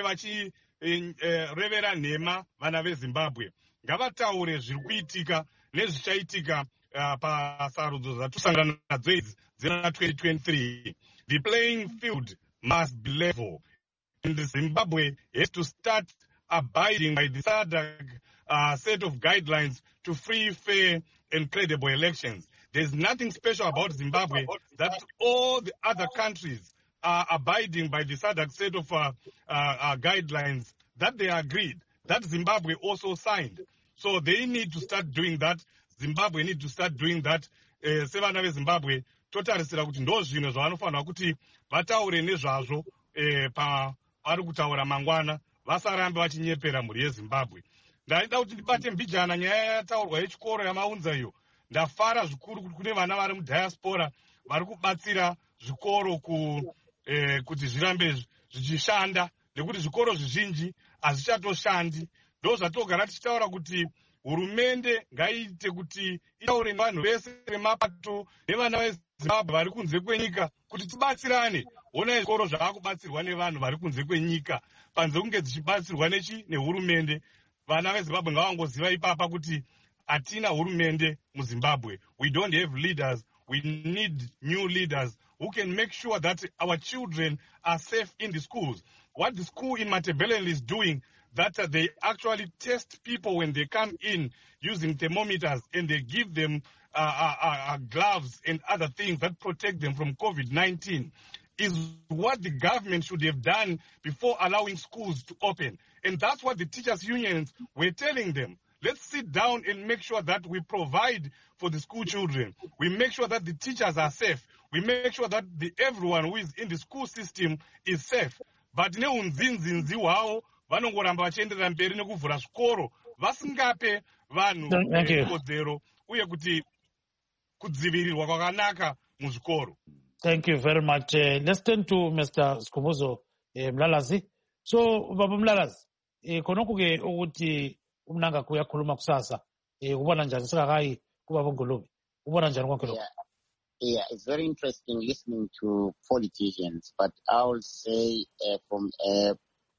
vachirevera nhema vana veZimbabwe. Ngavataure zviri kuitika nezvichaitika pasarudzo dzatusangana nadzo idzi dzina twenty twenty-three. The playing field must be level, and Zimbabwe has to start abiding by the SADC uh, set of guidelines to free, fair and credible elections. There's nothing special about Zimbabwe that all the other countries are abiding by the SADC set of uh, uh, uh, guidelines that they agreed, that Zimbabwe also signed. So they need to start doing that. Zimbabwe need to start doing that. Uh, Sevana veZimbabwe totarisira kuti ndo zvinhu zvavanofanira kuti vataure nezvazvo eh, pa vari kutaura mangwana, vasarambe vachinyepera mhuri yeZimbabwe. Ndaida kuti ndibate mbijana nyaya yataurwa yechikoro yamaunza iyo. Ndafara zvikuru kuti kune vana vari mudiaspora vari kubatsira zvikoro ku eh, kuti zvirambe zvichishanda, nekuti zvikoro zvizhinji hazvichatoshandi. Ndo zvatogara tichitaura kuti hurumende ngaiite kuti itaure nevanhu vese vemapato nevana veZimbabwe vari kunze kwenyika kuti tibatsirane. Ona zvikoro zvavakubatsirwa nevanhu vari kunze kwenyika panze kunge dzichibatsirwa nechi nehurumende. Vana veZimbabwe ngavangoziva ipapa kuti hatina hurumende muZimbabwe. We don't have leaders. We need new leaders who can make sure that our children are safe in the schools. What the school in Matabeleland is doing, that uh, they actually test people when they come in using thermometers, and they give them uh, uh, uh, gloves and other things that protect them from COVID nineteen, is what the government should have done before allowing schools to open. And that's what the teachers' unions were telling them. Let's sit down and make sure that we provide for the school children. We make sure that the teachers are safe. We make sure that the, everyone who is in the school system is safe. But neunzinzinzi hwavo vanongoramba vachienderera mberi nekuvhura zvikoro vasingape vanhu kodzero uye kuti kudzivirirwa kwakanaka muzvikoro. Thank you very much. Uh, let's turn to Mister Skumuzo uh, Mlalazi. So Baba Mlalazi, uh, konokuke ukuthi umnanga kuyakhuluma kusasa eh ubona njani sikakai kuba bongolobi ubona njani konke lokho? Yeah, it's very interesting listening to politicians, but I will say uh, from a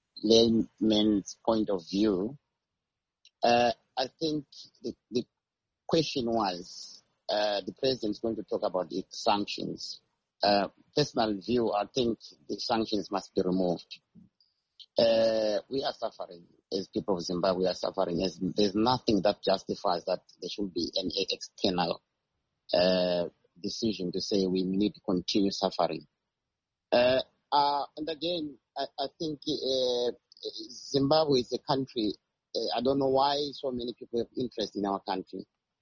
layman's point of view, uh, I think the, the question was uh, the president is going to talk about the sanctions. Uh, personal view, I think the sanctions must be removed. Uh, we are suffering. As people of Zimbabwe are suffering. There's, there's nothing that justifies that there should be an external uh, decision to say we need to continue suffering. Uh, uh, and again, I, I think uh, Zimbabwe is a country, uh, I don't know why so many people have interest in our country.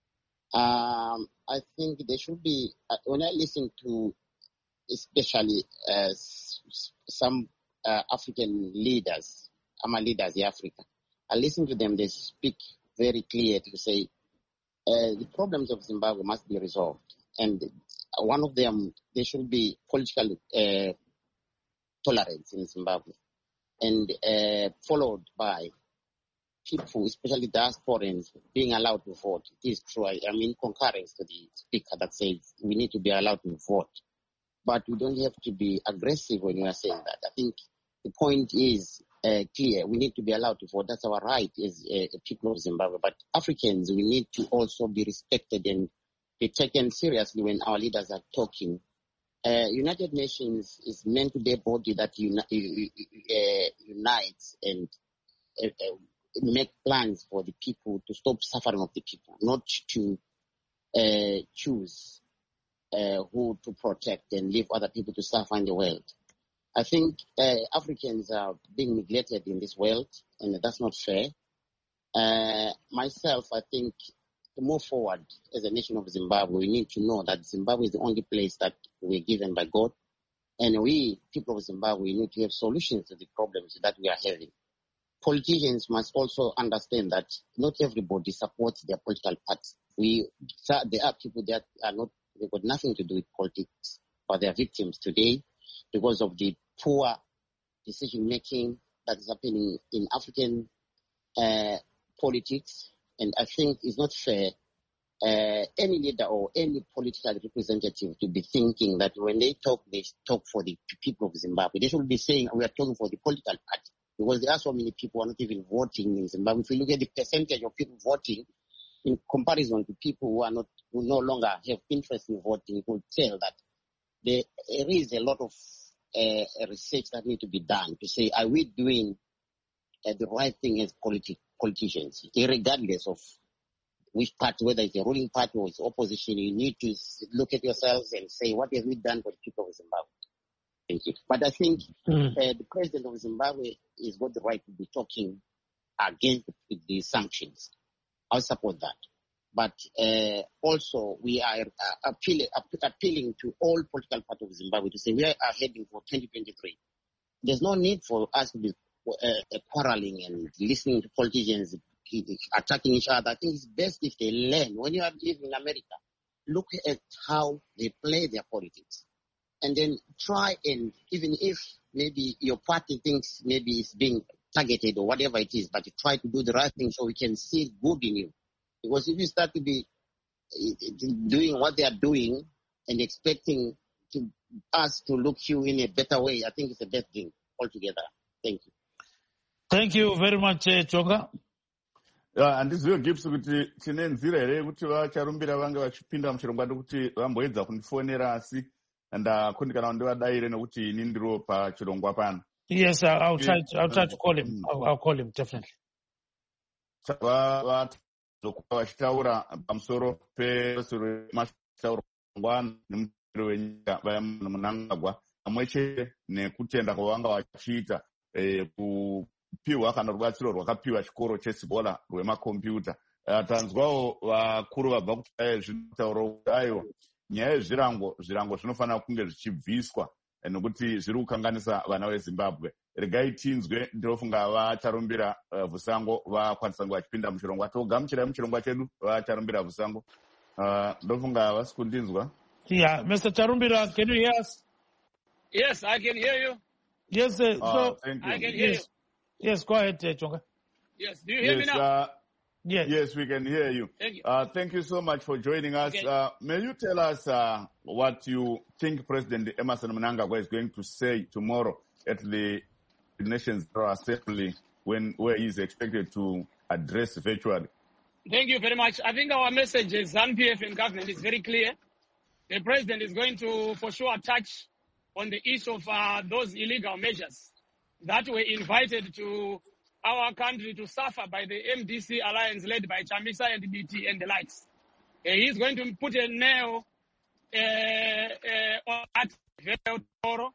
Um, I think there should be, uh, when I listen to especially uh, some uh, African leaders, Ama leaders in Africa, I listen to them, they speak very clear to say uh, the problems of Zimbabwe must be resolved. And one of them, there should be political uh, tolerance in Zimbabwe, and uh, followed by people, especially diasporans, being allowed to vote. It is true. I am in concurrence to the speaker that says we need to be allowed to vote. but we don't have to be aggressive when we are saying that. I think the point is uh, clear. We need to be allowed to vote. That's our right as uh, people of Zimbabwe. But Africans, we need to also be respected and be taken seriously when our leaders are talking. Uh, United Nations is meant to be a body that uni- uh, unites and uh, uh, make plans for the people, to stop suffering of the people, not to uh, choose uh, who to protect and leave other people to suffer in the world. I think uh, Africans are being neglected in this world, and that's not fair. Uh, myself, I think to move forward as a nation of Zimbabwe, we need to know that Zimbabwe is the only place that we're given by God. And we, people of Zimbabwe, need to have solutions to the problems that we are having. Politicians must also understand that not everybody supports their political parties. We, there are people that are not, they've got nothing to do with politics, but they are victims today because of the poor decision making that is happening in African uh, politics. And I think it's not fair uh, any leader or any political representative to be thinking that when they talk, they talk for the people of Zimbabwe. They should be saying we are talking for the political party, because there are so many people who are not even voting in Zimbabwe. If you look at the percentage of people voting in comparison to people who are not, who no longer have interest in voting, you will tell that there, there is a lot of uh, research that needs to be done to say, are we doing uh, the right thing as politi- politicians, regardless of which party, whether it's a ruling party or it's opposition. You need to look at yourselves and say, what have we done for the people of Zimbabwe? Thank you. But I think mm. uh, the president of Zimbabwe has got the right to be talking against the, the sanctions. I'll support that. But uh, also, we are uh, appealing, appealing to all political parties of Zimbabwe to say we are heading for twenty twenty-three. There's no need for us to be uh, quarreling and listening to politicians attacking each other. I think it's best if they learn. When you are living in America, look at how they play their politics. And then try and, even if maybe your party thinks maybe it's being targeted or whatever it is, but you try to do the right thing so we can see good in you. Because if you start to be doing what they are doing and expecting to us to look you in a better way, I think it's a bad thing altogether. Thank you. Thank you very much, uh, Chonga. handizive gibs kuti tine nzira here yekuti vacharumbira vange vachipinda muchirongwa kuti vamboedza kundifonera asi ndakundikana ndivadayire nekuti ini ndiro pachirongwa pano. Yes, I'll try to, I'll try to call him. I'll, I'll call him, definitely. Vazokuva vachitaura pamusoro pemashtaurwa nemutero wenyika munangagwa pamwe chete nekutenda kwavanga vachiita kupiwa kana rubatsiro rwakapiwa chikoro cheSibola rwemakombiyuta. Tanzwawo vakuru vabva kuti dai zvinotaura kuti aiwa nyaya yezvirango zvirango zvinofanira kunge zvichibviswa nekuti zviri kukanganisa vana veZimbabwe. Regai tinzwe ndinofunga vacharumbira uh, Vusango vakwanisa kunge vachipinda muchirongwa. Togamuchirai muchirongwa chedu vacharumbira Vusango. Uh, ndofunga vasi kundinzwa. Yeah, Mister Charumbira, can you hear us? Yes, I can hear you. Yes, uh, uh, so thank you. I can hear yes. you. Yes, go ahead, uh, Chonga. Yes, do you hear yes, me now? Uh, yes. Yes, we can hear you. Thank you. Uh, thank you so much for joining us. Okay. Uh, may you tell us uh, what you think President Emmerson Mnangagwa is going to say tomorrow at the Nations General Assembly when where he is expected to address virtually? Thank you very much. I think our message as ZANU P F and government is very clear. The president is going to, for sure, touch on the issue of uh, those illegal measures that were invited to our country to suffer by the M D C alliance led by Chamisa and B T and the likes. Uh, he's going to put a nail uh, uh, on that tomorrow.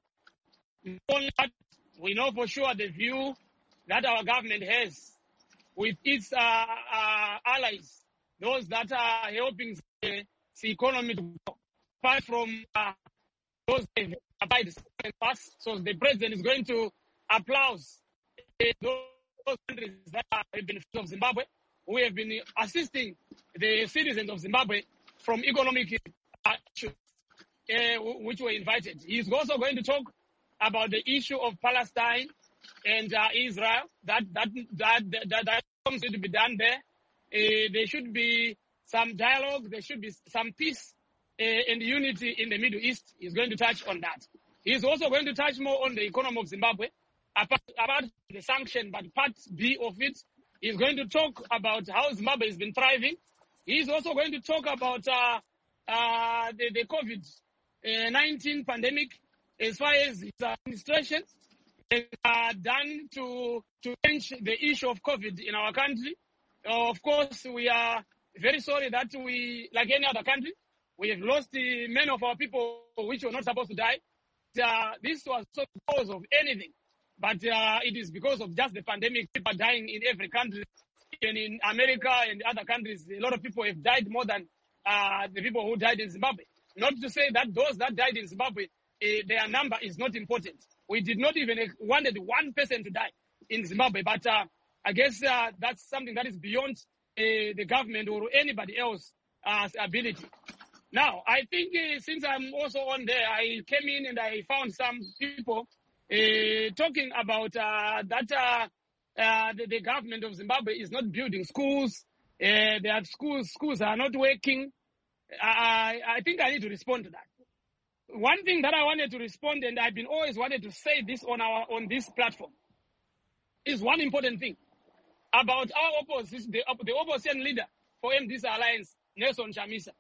We know for sure the view that our government has with its uh, uh, allies, those that are helping the, the economy to grow. Apart from uh, those that abide the pass, so the president is going to applaud those countries that are benefits of Zimbabwe, who have been assisting the citizens of Zimbabwe from economic issues, uh, which were invited. He's also going to talk about the issue of Palestine and uh, Israel. That that that that that comes to be done there. Uh, there should be some dialogue. There should be some peace and unity in the Middle East. He's going to touch on that. He's also going to touch more on the economy of Zimbabwe, apart, apart from the sanction, but part B of it. He's going to talk about how Zimbabwe has been thriving. He's also going to talk about uh, uh, the, the COVID nineteen pandemic as far as his administration has uh, done to, to change the issue of COVID in our country. Uh, of course, we are very sorry that we, like any other country, we have lost uh, many of our people which were not supposed to die. Uh, this was not because of anything, but uh, it is because of just the pandemic. People are dying in every country. And in America and other countries, a lot of people have died more than uh, the people who died in Zimbabwe. Not to say that those that died in Zimbabwe, uh, their number is not important. We did not even wanted one person to die in Zimbabwe, but uh, I guess uh, that's something that is beyond uh, the government or anybody else's uh, ability. Now, I think uh, since I'm also on there, I came in and I found some people uh, talking about uh, that uh, uh, the, the government of Zimbabwe is not building schools. Uh, their schools schools are not working. I, I think I need to respond to that. One thing that I wanted to respond, and I've been always wanted to say this on our on this platform, is one important thing about our opposition, the, the opposition leader for M D C Alliance, Nelson Chamisa.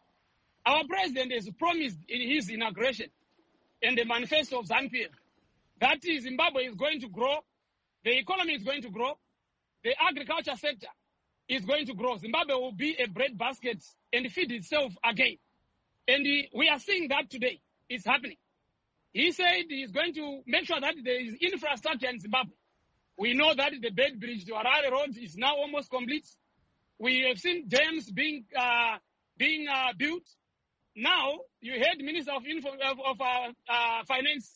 Our president has promised in his inauguration and the manifesto of ZANU-P F that Zimbabwe is going to grow, the economy is going to grow, the agriculture sector is going to grow. Zimbabwe will be a breadbasket and feed itself again. And he, we are seeing that today. It's happening. He said he's going to make sure that there is infrastructure in Zimbabwe. We know that the Bed Bridge to Harare Road is now almost complete. We have seen dams being uh, being uh, built. Now, you heard Minister of, Info, of, of uh, uh, Finance,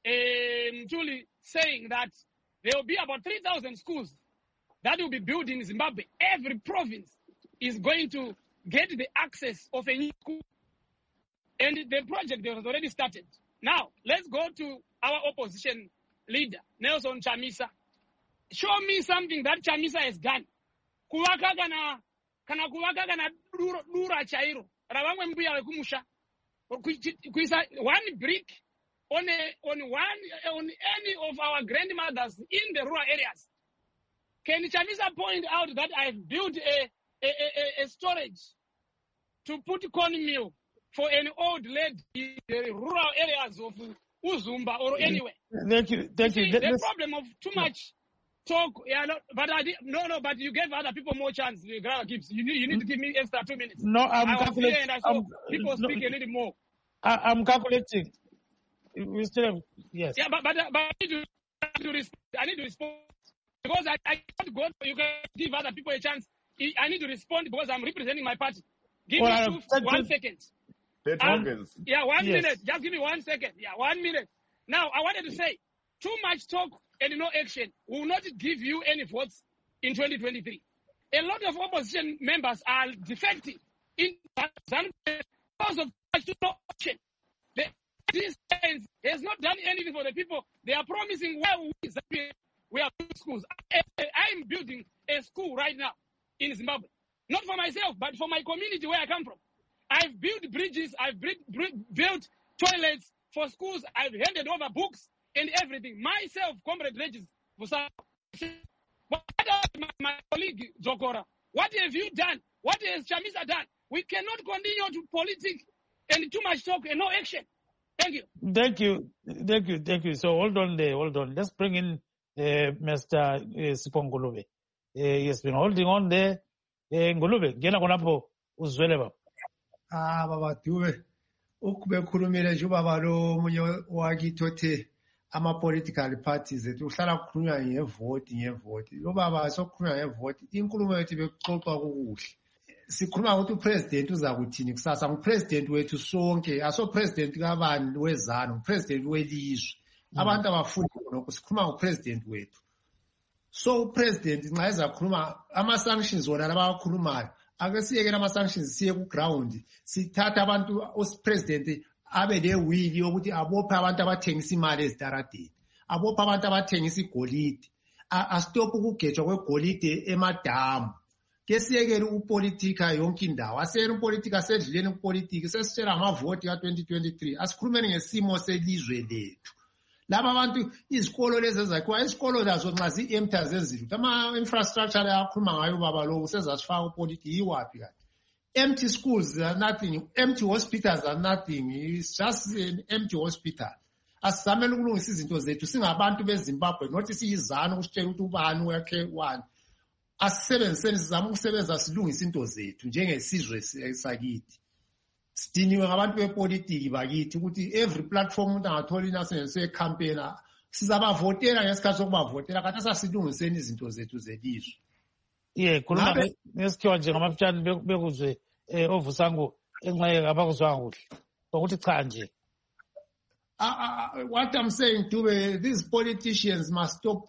um, Julie, saying that there will be about three thousand schools that will be built in Zimbabwe. Every province is going to get the access of a new school. And the project has already started. Now, let's go to our opposition leader, Nelson Chamisa. Show me something that Chamisa has done. Kuwaka kana, kana kuwaka kana dura chairo. Rawangwe mbuya wekumusha. One brick on, a, on, one, on any of our grandmothers in the rural areas. Can Chamisa point out that I've built a, a, a, a storage to put cornmeal for an old lady in the rural areas of Uzumba or anywhere? Thank you. Thank you. See, the problem of too much talk, yeah, no, but I did, no, no, but you gave other people more chance. You need, you need to give me extra two minutes. No, I'm I calculating. And I saw I'm, people no, speak a little more. I, I'm calculating. We still have, yes. Yeah, but but, but I need to, I need to respond. I need to respond because I, I can't go. You can give other people a chance. I need to respond because I'm representing my party. Give well, me two, one second. Um, yeah, one yes. minute. Just give me one second. Yeah, one minute. Now, I wanted to say, too much talk and no action will not give you any votes in twenty twenty-three. A lot of opposition members are defective in because of no action. The this has not done anything for the people. They are promising well we, we are building schools. I, I'm building a school right now in Zimbabwe. Not for myself, but for my community where I come from. I've built bridges, I've built toilets for schools, I've handed over books and everything. Myself, Comrade Regis, what my, my colleague Zokora, what have you done? What has Chamisa done? We cannot continue to politics and too much talk and no action. Thank you. Thank you. Thank you. Thank you. So hold on there, hold on. Let's bring in uh, Mister Uh, Sipho Ngulube. Uh, he has been holding on there. Uh, Ngulube, ngena konapo uzwele baba. Ah, baba Dube, ukube khulumile nje ubaba lo munye wakithothi ama-political parties ethu uhlala kukhulunywa ngevoti ngevoti. Lo baba sokukhulunywa ngevoti, inkulumo yethu bekuxoxwa kukuhle. Sikhuluma ukuthi upresident uzakuthini kusasa, ngupresident wethu sonke, aso president kabani wezana, ngupresident welizwe. Abantu abafunda lokho sikhuluma ngopresident wethu. So upresident nxa ezakhuluma ama-sanctions wona labawakhulumayo, ake siyekela ama-sanctions siye ku-ground, sithatha abantu upresident abe lewili yokuthi abophe abantu abathengisa imali ezitaradeni, abophe abantu abathengisa igolide, astop ukugejwa kwegolide emadamu. ke siyekele ukupolitika yonke indawo asiyekele upolitika asedluleni kupolitika sesitshela ngamavoti ka-twenty twenty-three asikhulumeni ngesimo selizwe lethu laba abantu izikolo lezi ezakhiwa isikolo lazo nxa zi-empty azenzile ukuthi ama-infrastructure ayakhuluma ngayo baba loku sezasifaka upolitika yiwaphi kanti empty schools are nothing, empty hospitals are nothing, it's just an empty hospital. Asizamele ukulungisa izinto zethu singabantu beZimbabwe nothi siyizana ukusitshela ukuthi ubani wakhe wani. Asisebenziseni sizama ukusebenza silungisa into zethu njengesizwe sakithi. Sidiniwe ngabantu bepolitiki bakithi ukuthi every platform umuntu angathola inasense campaigner sizabavotela ngesikhathi sokubavotela kanti asasilungiseni izinto zethu zelizwe. Yeah, khuluma ngesikhiwa nje ngamafutshane bekuzwe ovusango enxeye abakuzwanga kuhle. Ukuthi cha nje. What I'm saying to uh, these politicians must stop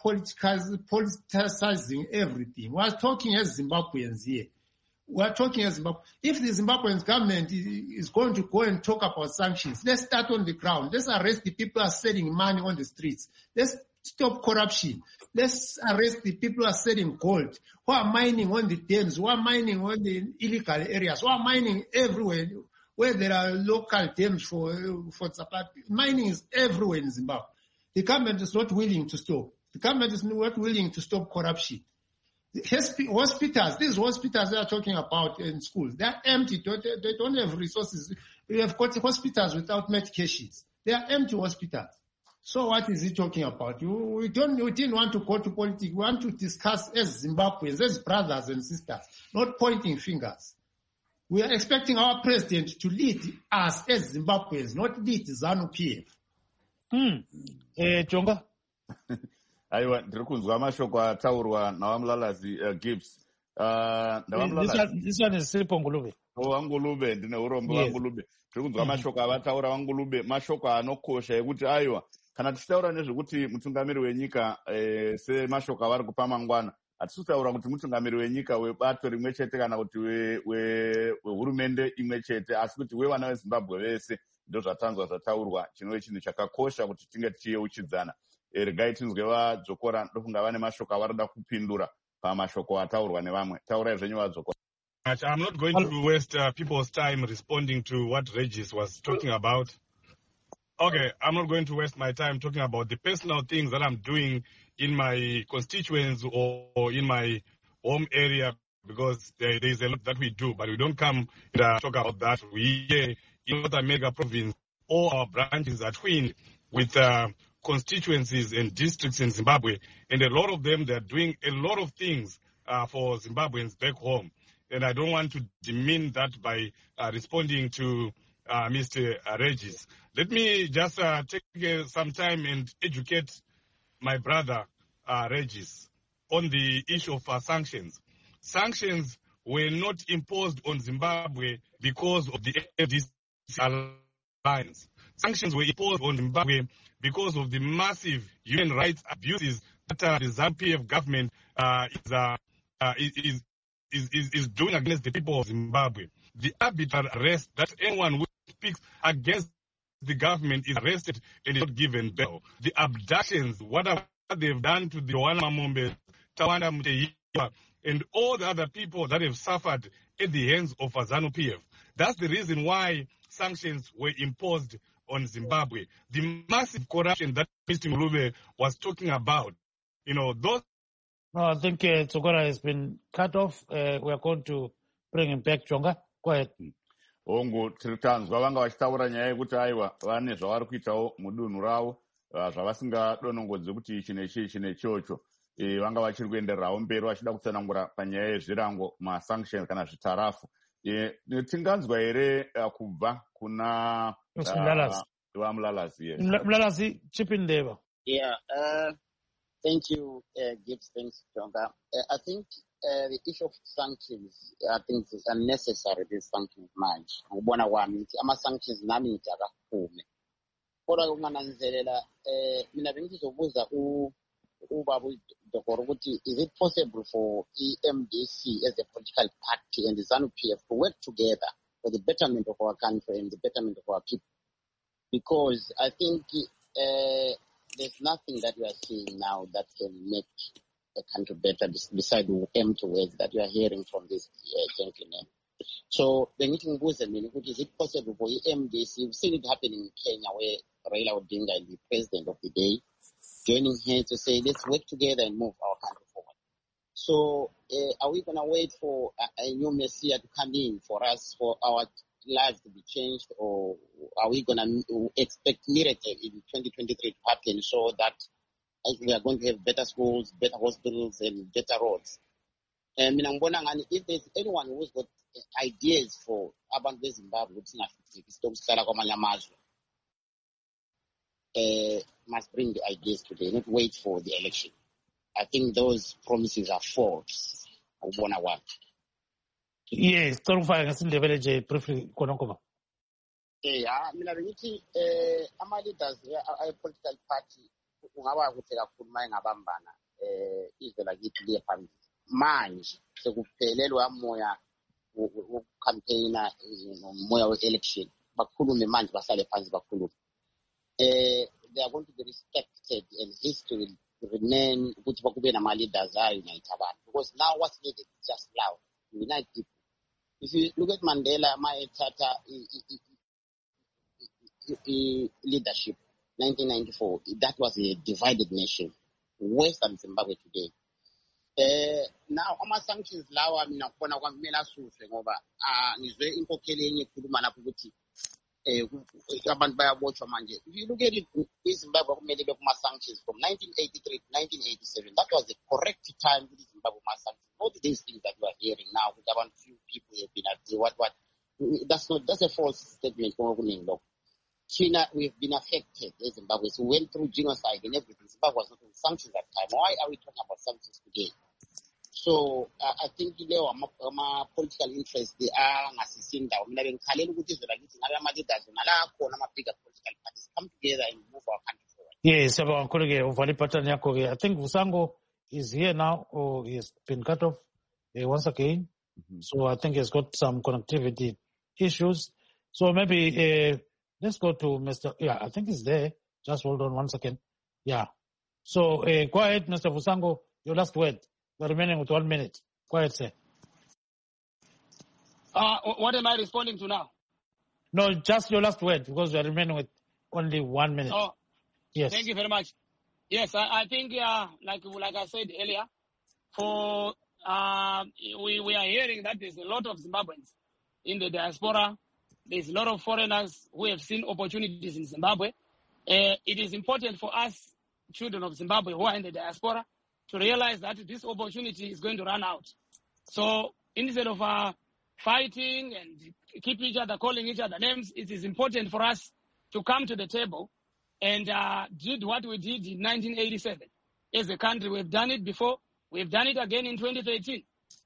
politicizing everything. We are talking as Zimbabweans here. We are talking as Zimbabwe. If the Zimbabwean government is going to go and talk about sanctions, let's start on the ground. Let's arrest the people who are selling money on the streets. Let's stop corruption. Let's arrest the people who are selling gold, who are mining on the dams, who are mining on the illegal areas, who are mining everywhere where there are local dams for for supply. Mining is everywhere in Zimbabwe. The government is not willing to stop. The government is not willing to stop corruption. The hospitals, these hospitals they are talking about in schools, they are empty. They don't have resources. We have got hospitals without medications. They are empty hospitals. So what is he talking about? We don't. We didn't want to go to politics. We want to discuss as Zimbabweans, as brothers and sisters, not pointing fingers. We are expecting our president to lead us as Zimbabweans, not lead ZANU-P F. Hmm. Eh, Jonga. Aiwa, ndiri kunzwa mashoko ataurwa nawamulalazi uh, Gibbs. Uh, this one is Siripo Ngulube. Oh, Wangulube, ndine urombo yes. Wangulube. Ndiri kunzwa mashoko avataura Wangulube, mashoko anokosha ekuti aiwa kana tichitaura nezvekuti mutungamiri wenyika eh, semashoko avari kupa mangwana hatisitaura kuti mutungamiri wenyika webato rimwe chete kana kuti wehurumende we, we imwe chete asi kuti wevana veZimbabwe vese ndo zvatanzwa zvataurwa chinove chinhu chakakosha kuti tinge tichiyeuchidzana. Regai tinzwe vadzokora ndofunga vane mashoko avarida kupindura pamashoko ataurwa nevamwe. Taurai zvenyu vadzokora. I'm not going to waste uh, people's time responding to what Regis was talking about. Okay, I'm not going to waste my time talking about the personal things that I'm doing in my constituents or, or in my home area because there, there is a lot that we do, but we don't come to talk about that. We here in North America province, all our branches are twinned with uh, constituencies and districts in Zimbabwe, and a lot of them, they're doing a lot of things uh, for Zimbabweans back home. And I don't want to demean that by uh, responding to uh, Mister Regis. Let me just uh, take uh, some time and educate my brother uh, Regis on the issue of uh, sanctions. Sanctions were not imposed on Zimbabwe because of the N D C alliance. Sanctions were imposed on Zimbabwe because of the massive human rights abuses that uh, the ZANU-P F government uh, is, uh, uh, is, is, is, is doing against the people of Zimbabwe. The arbitrary arrest that anyone who speaks against the government is arrested and is not given bail. The abductions, what they've done to the Joanna Mamombe, Tawanda Muteiwa, and all the other people that have suffered at the hands of ZANU-P F. That's the reason why sanctions were imposed on Zimbabwe. The massive corruption that Mister Ngulube was talking about, you know, those... No, I think uh, Tsogora has been cut off. Uh, we are going to bring him back, Jonga. Go ahead. Hongu tiri tanzwa vanga vachitaura nyaya yekuti aiwa vane zvavari kuitawo mudunhu ravo zvavasingadonongodzi kuti ichi nechi ichi nechocho. Vanga vachiri kuendererawo mberi vachida kutsanangura panyaya yezvirango masanctions kana zvitarafu. Tinganzwa here kubva kuna Mlalazi. Mlalazi, chip in there. Yeah, uh, thank you, uh, Gibbs. Thanks, Jonga. Uh, I think uh, the issue of sanctions, I think it's unnecessary, these sanctions manje. Ngibona wami ukuthi ama-sanctions nami ngithi akaphume. Kodwa kungananzelela, eh, mina bengizobuza ubaba uDokoro ukuthi is it possible for E M D C as a political party and the ZANU-P F to work together for the betterment of our country and the betterment of our people? Because I think uh, there's nothing that we are seeing now that can make a country better, beside the empty words that you are hearing from this uh, gentleman. So the meeting was, I mean, is it possible for M D C? You've seen it happen in Kenya, where Raila Odinga is the president of the day, joining hands to say, let's work together and move our country forward. So uh, are we going to wait for a, a new Messiah to come in for us, for our lives to be changed, or are we going to expect miracle in twenty twenty-three to happen so that we are going to have better schools, better hospitals, and better roads? And if there's anyone who's got ideas for abantu beZimbabwe ukuthi singafithi sitokuhlala kwamanye amazwe, uh, must bring the ideas today, not wait for the election. I think those promises are false. Ubona what? Yes, torufaka ngesindebele nje briefly kononkoba. Eh, mina bengithi eh ama leaders a political party ungaba ukuthi kakhulu maye ngabambana eh izwe lakithi liye phambili. Manje sekuphelelwa moya wokucampaigna moya we-election, bakhulume manje basale phansi bakhulume. Eh, they are going to be respected and history will remain ukuthi bakube nama-leaders ayo-unite abantu, because now what's needed is just love, unite people. If you look at Mandela, my Tata leadership, nineteen ninety-four, that was a divided nation. Western Zimbabwe today. Uh, now, ama sanctions lawa mina kubona kwamela asuswe ngoba ngizwe inkokheli enye ikhuluma lapho ukuthi eh abantu bayabotshwa manje. If you look at it, iZimbabwe kumele bekuma sanctions from nineteen eighty-three to nineteen eighty-seven. That was the correct time with Zimbabwe ma sanctions. Not these things that you are hearing now with about few people have been at what what. That's not that's a false statement. China, we've been affected as Zimbabwe. So we went through genocide and everything. Zimbabwe was not on sanctions at that time. Why are we talking about sanctions today? So uh, I think there are my political interests. They are assisting that. We are calling with this. Like it's another matter that we are bigger political parties come together and move our country forward. Yes, about Kurege Ovali Patanyako. I think Vusango is here now, or he has been cut off uh, once again. Mm-hmm. So I think he's got some connectivity issues. So maybe uh, let's go to Mister Yeah, I think he's there. Just hold on one second. Yeah. So uh, go ahead, Mister Vusango. Your last word. We're remaining with one minute. Go ahead, sir. Uh, what am I responding to now? No, just your last word, because we're remaining with only one minute. Oh, yes. Thank you very much. Yes, I, I think, uh, like like I said earlier, for uh, we, we are hearing that there's a lot of Zimbabweans in the diaspora. There's a lot of foreigners who have seen opportunities in Zimbabwe. Uh, it is important for us, children of Zimbabwe who are in the diaspora, to realize that this opportunity is going to run out. So instead of uh, fighting and keep each other, calling each other names, it is important for us to come to the table and uh, did what we did in nineteen eighty-seven. As a country, we've done it before. We've done it again in twenty thirteen.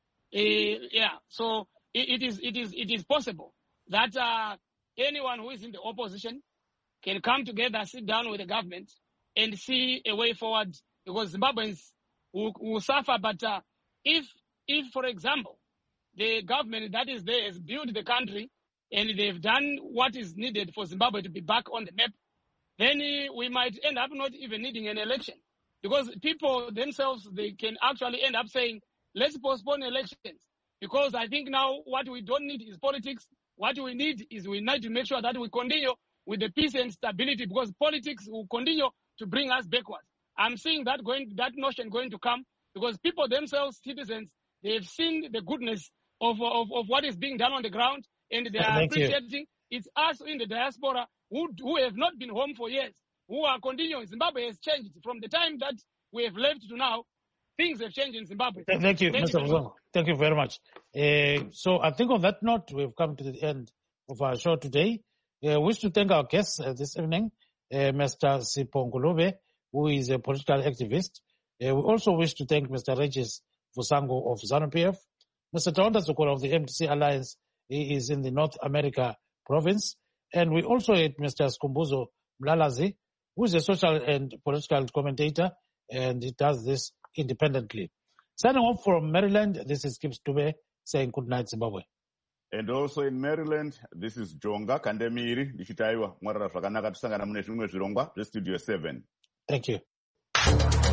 Uh, yeah, so it, it is it is it is possible that uh, anyone who is in the opposition can come together, sit down with the government, and see a way forward, because Zimbabweans will, will suffer. But uh, if, if, for example, the government that is there has built the country and they've done what is needed for Zimbabwe to be back on the map, then uh, we might end up not even needing an election. Because people themselves, they can actually end up saying, let's postpone elections. Because I think now what we don't need is politics. What we need is we need to make sure that we continue with the peace and stability, because politics will continue to bring us backwards. I'm seeing that going, that notion going to come because people themselves, citizens, they've seen the goodness of, of, of what is being done on the ground, and they are Thank appreciating. you. It's us in the diaspora who, who have not been home for years, who are continuing. Zimbabwe has changed from the time that we have left to now. Things have changed in Zimbabwe. Thank you, Thank Mister you Vusango. Thank you very much. Uh, so I think on that note, we've come to the end of our show today. I uh, wish to thank our guests uh, this evening, uh, Mister Sipho Ngulube, who is a political activist. Uh, we also wish to thank Mister Regis Vusango of ZANU-P F, Mister Taonda Zukula of the M D C Alliance. He is in the North America province. And we also had Mister Skumbuzo Mlalazi, who is a social and political commentator, and he does this independently. Signing off from Maryland, this is Gibbs Dube saying good night, Zimbabwe. And also in Maryland, this is Jonga Kandemiri, Dichitaiwa, Mwarara Fakanaka Tsangana Mune Zvirongwa, Studio seven. Thank you.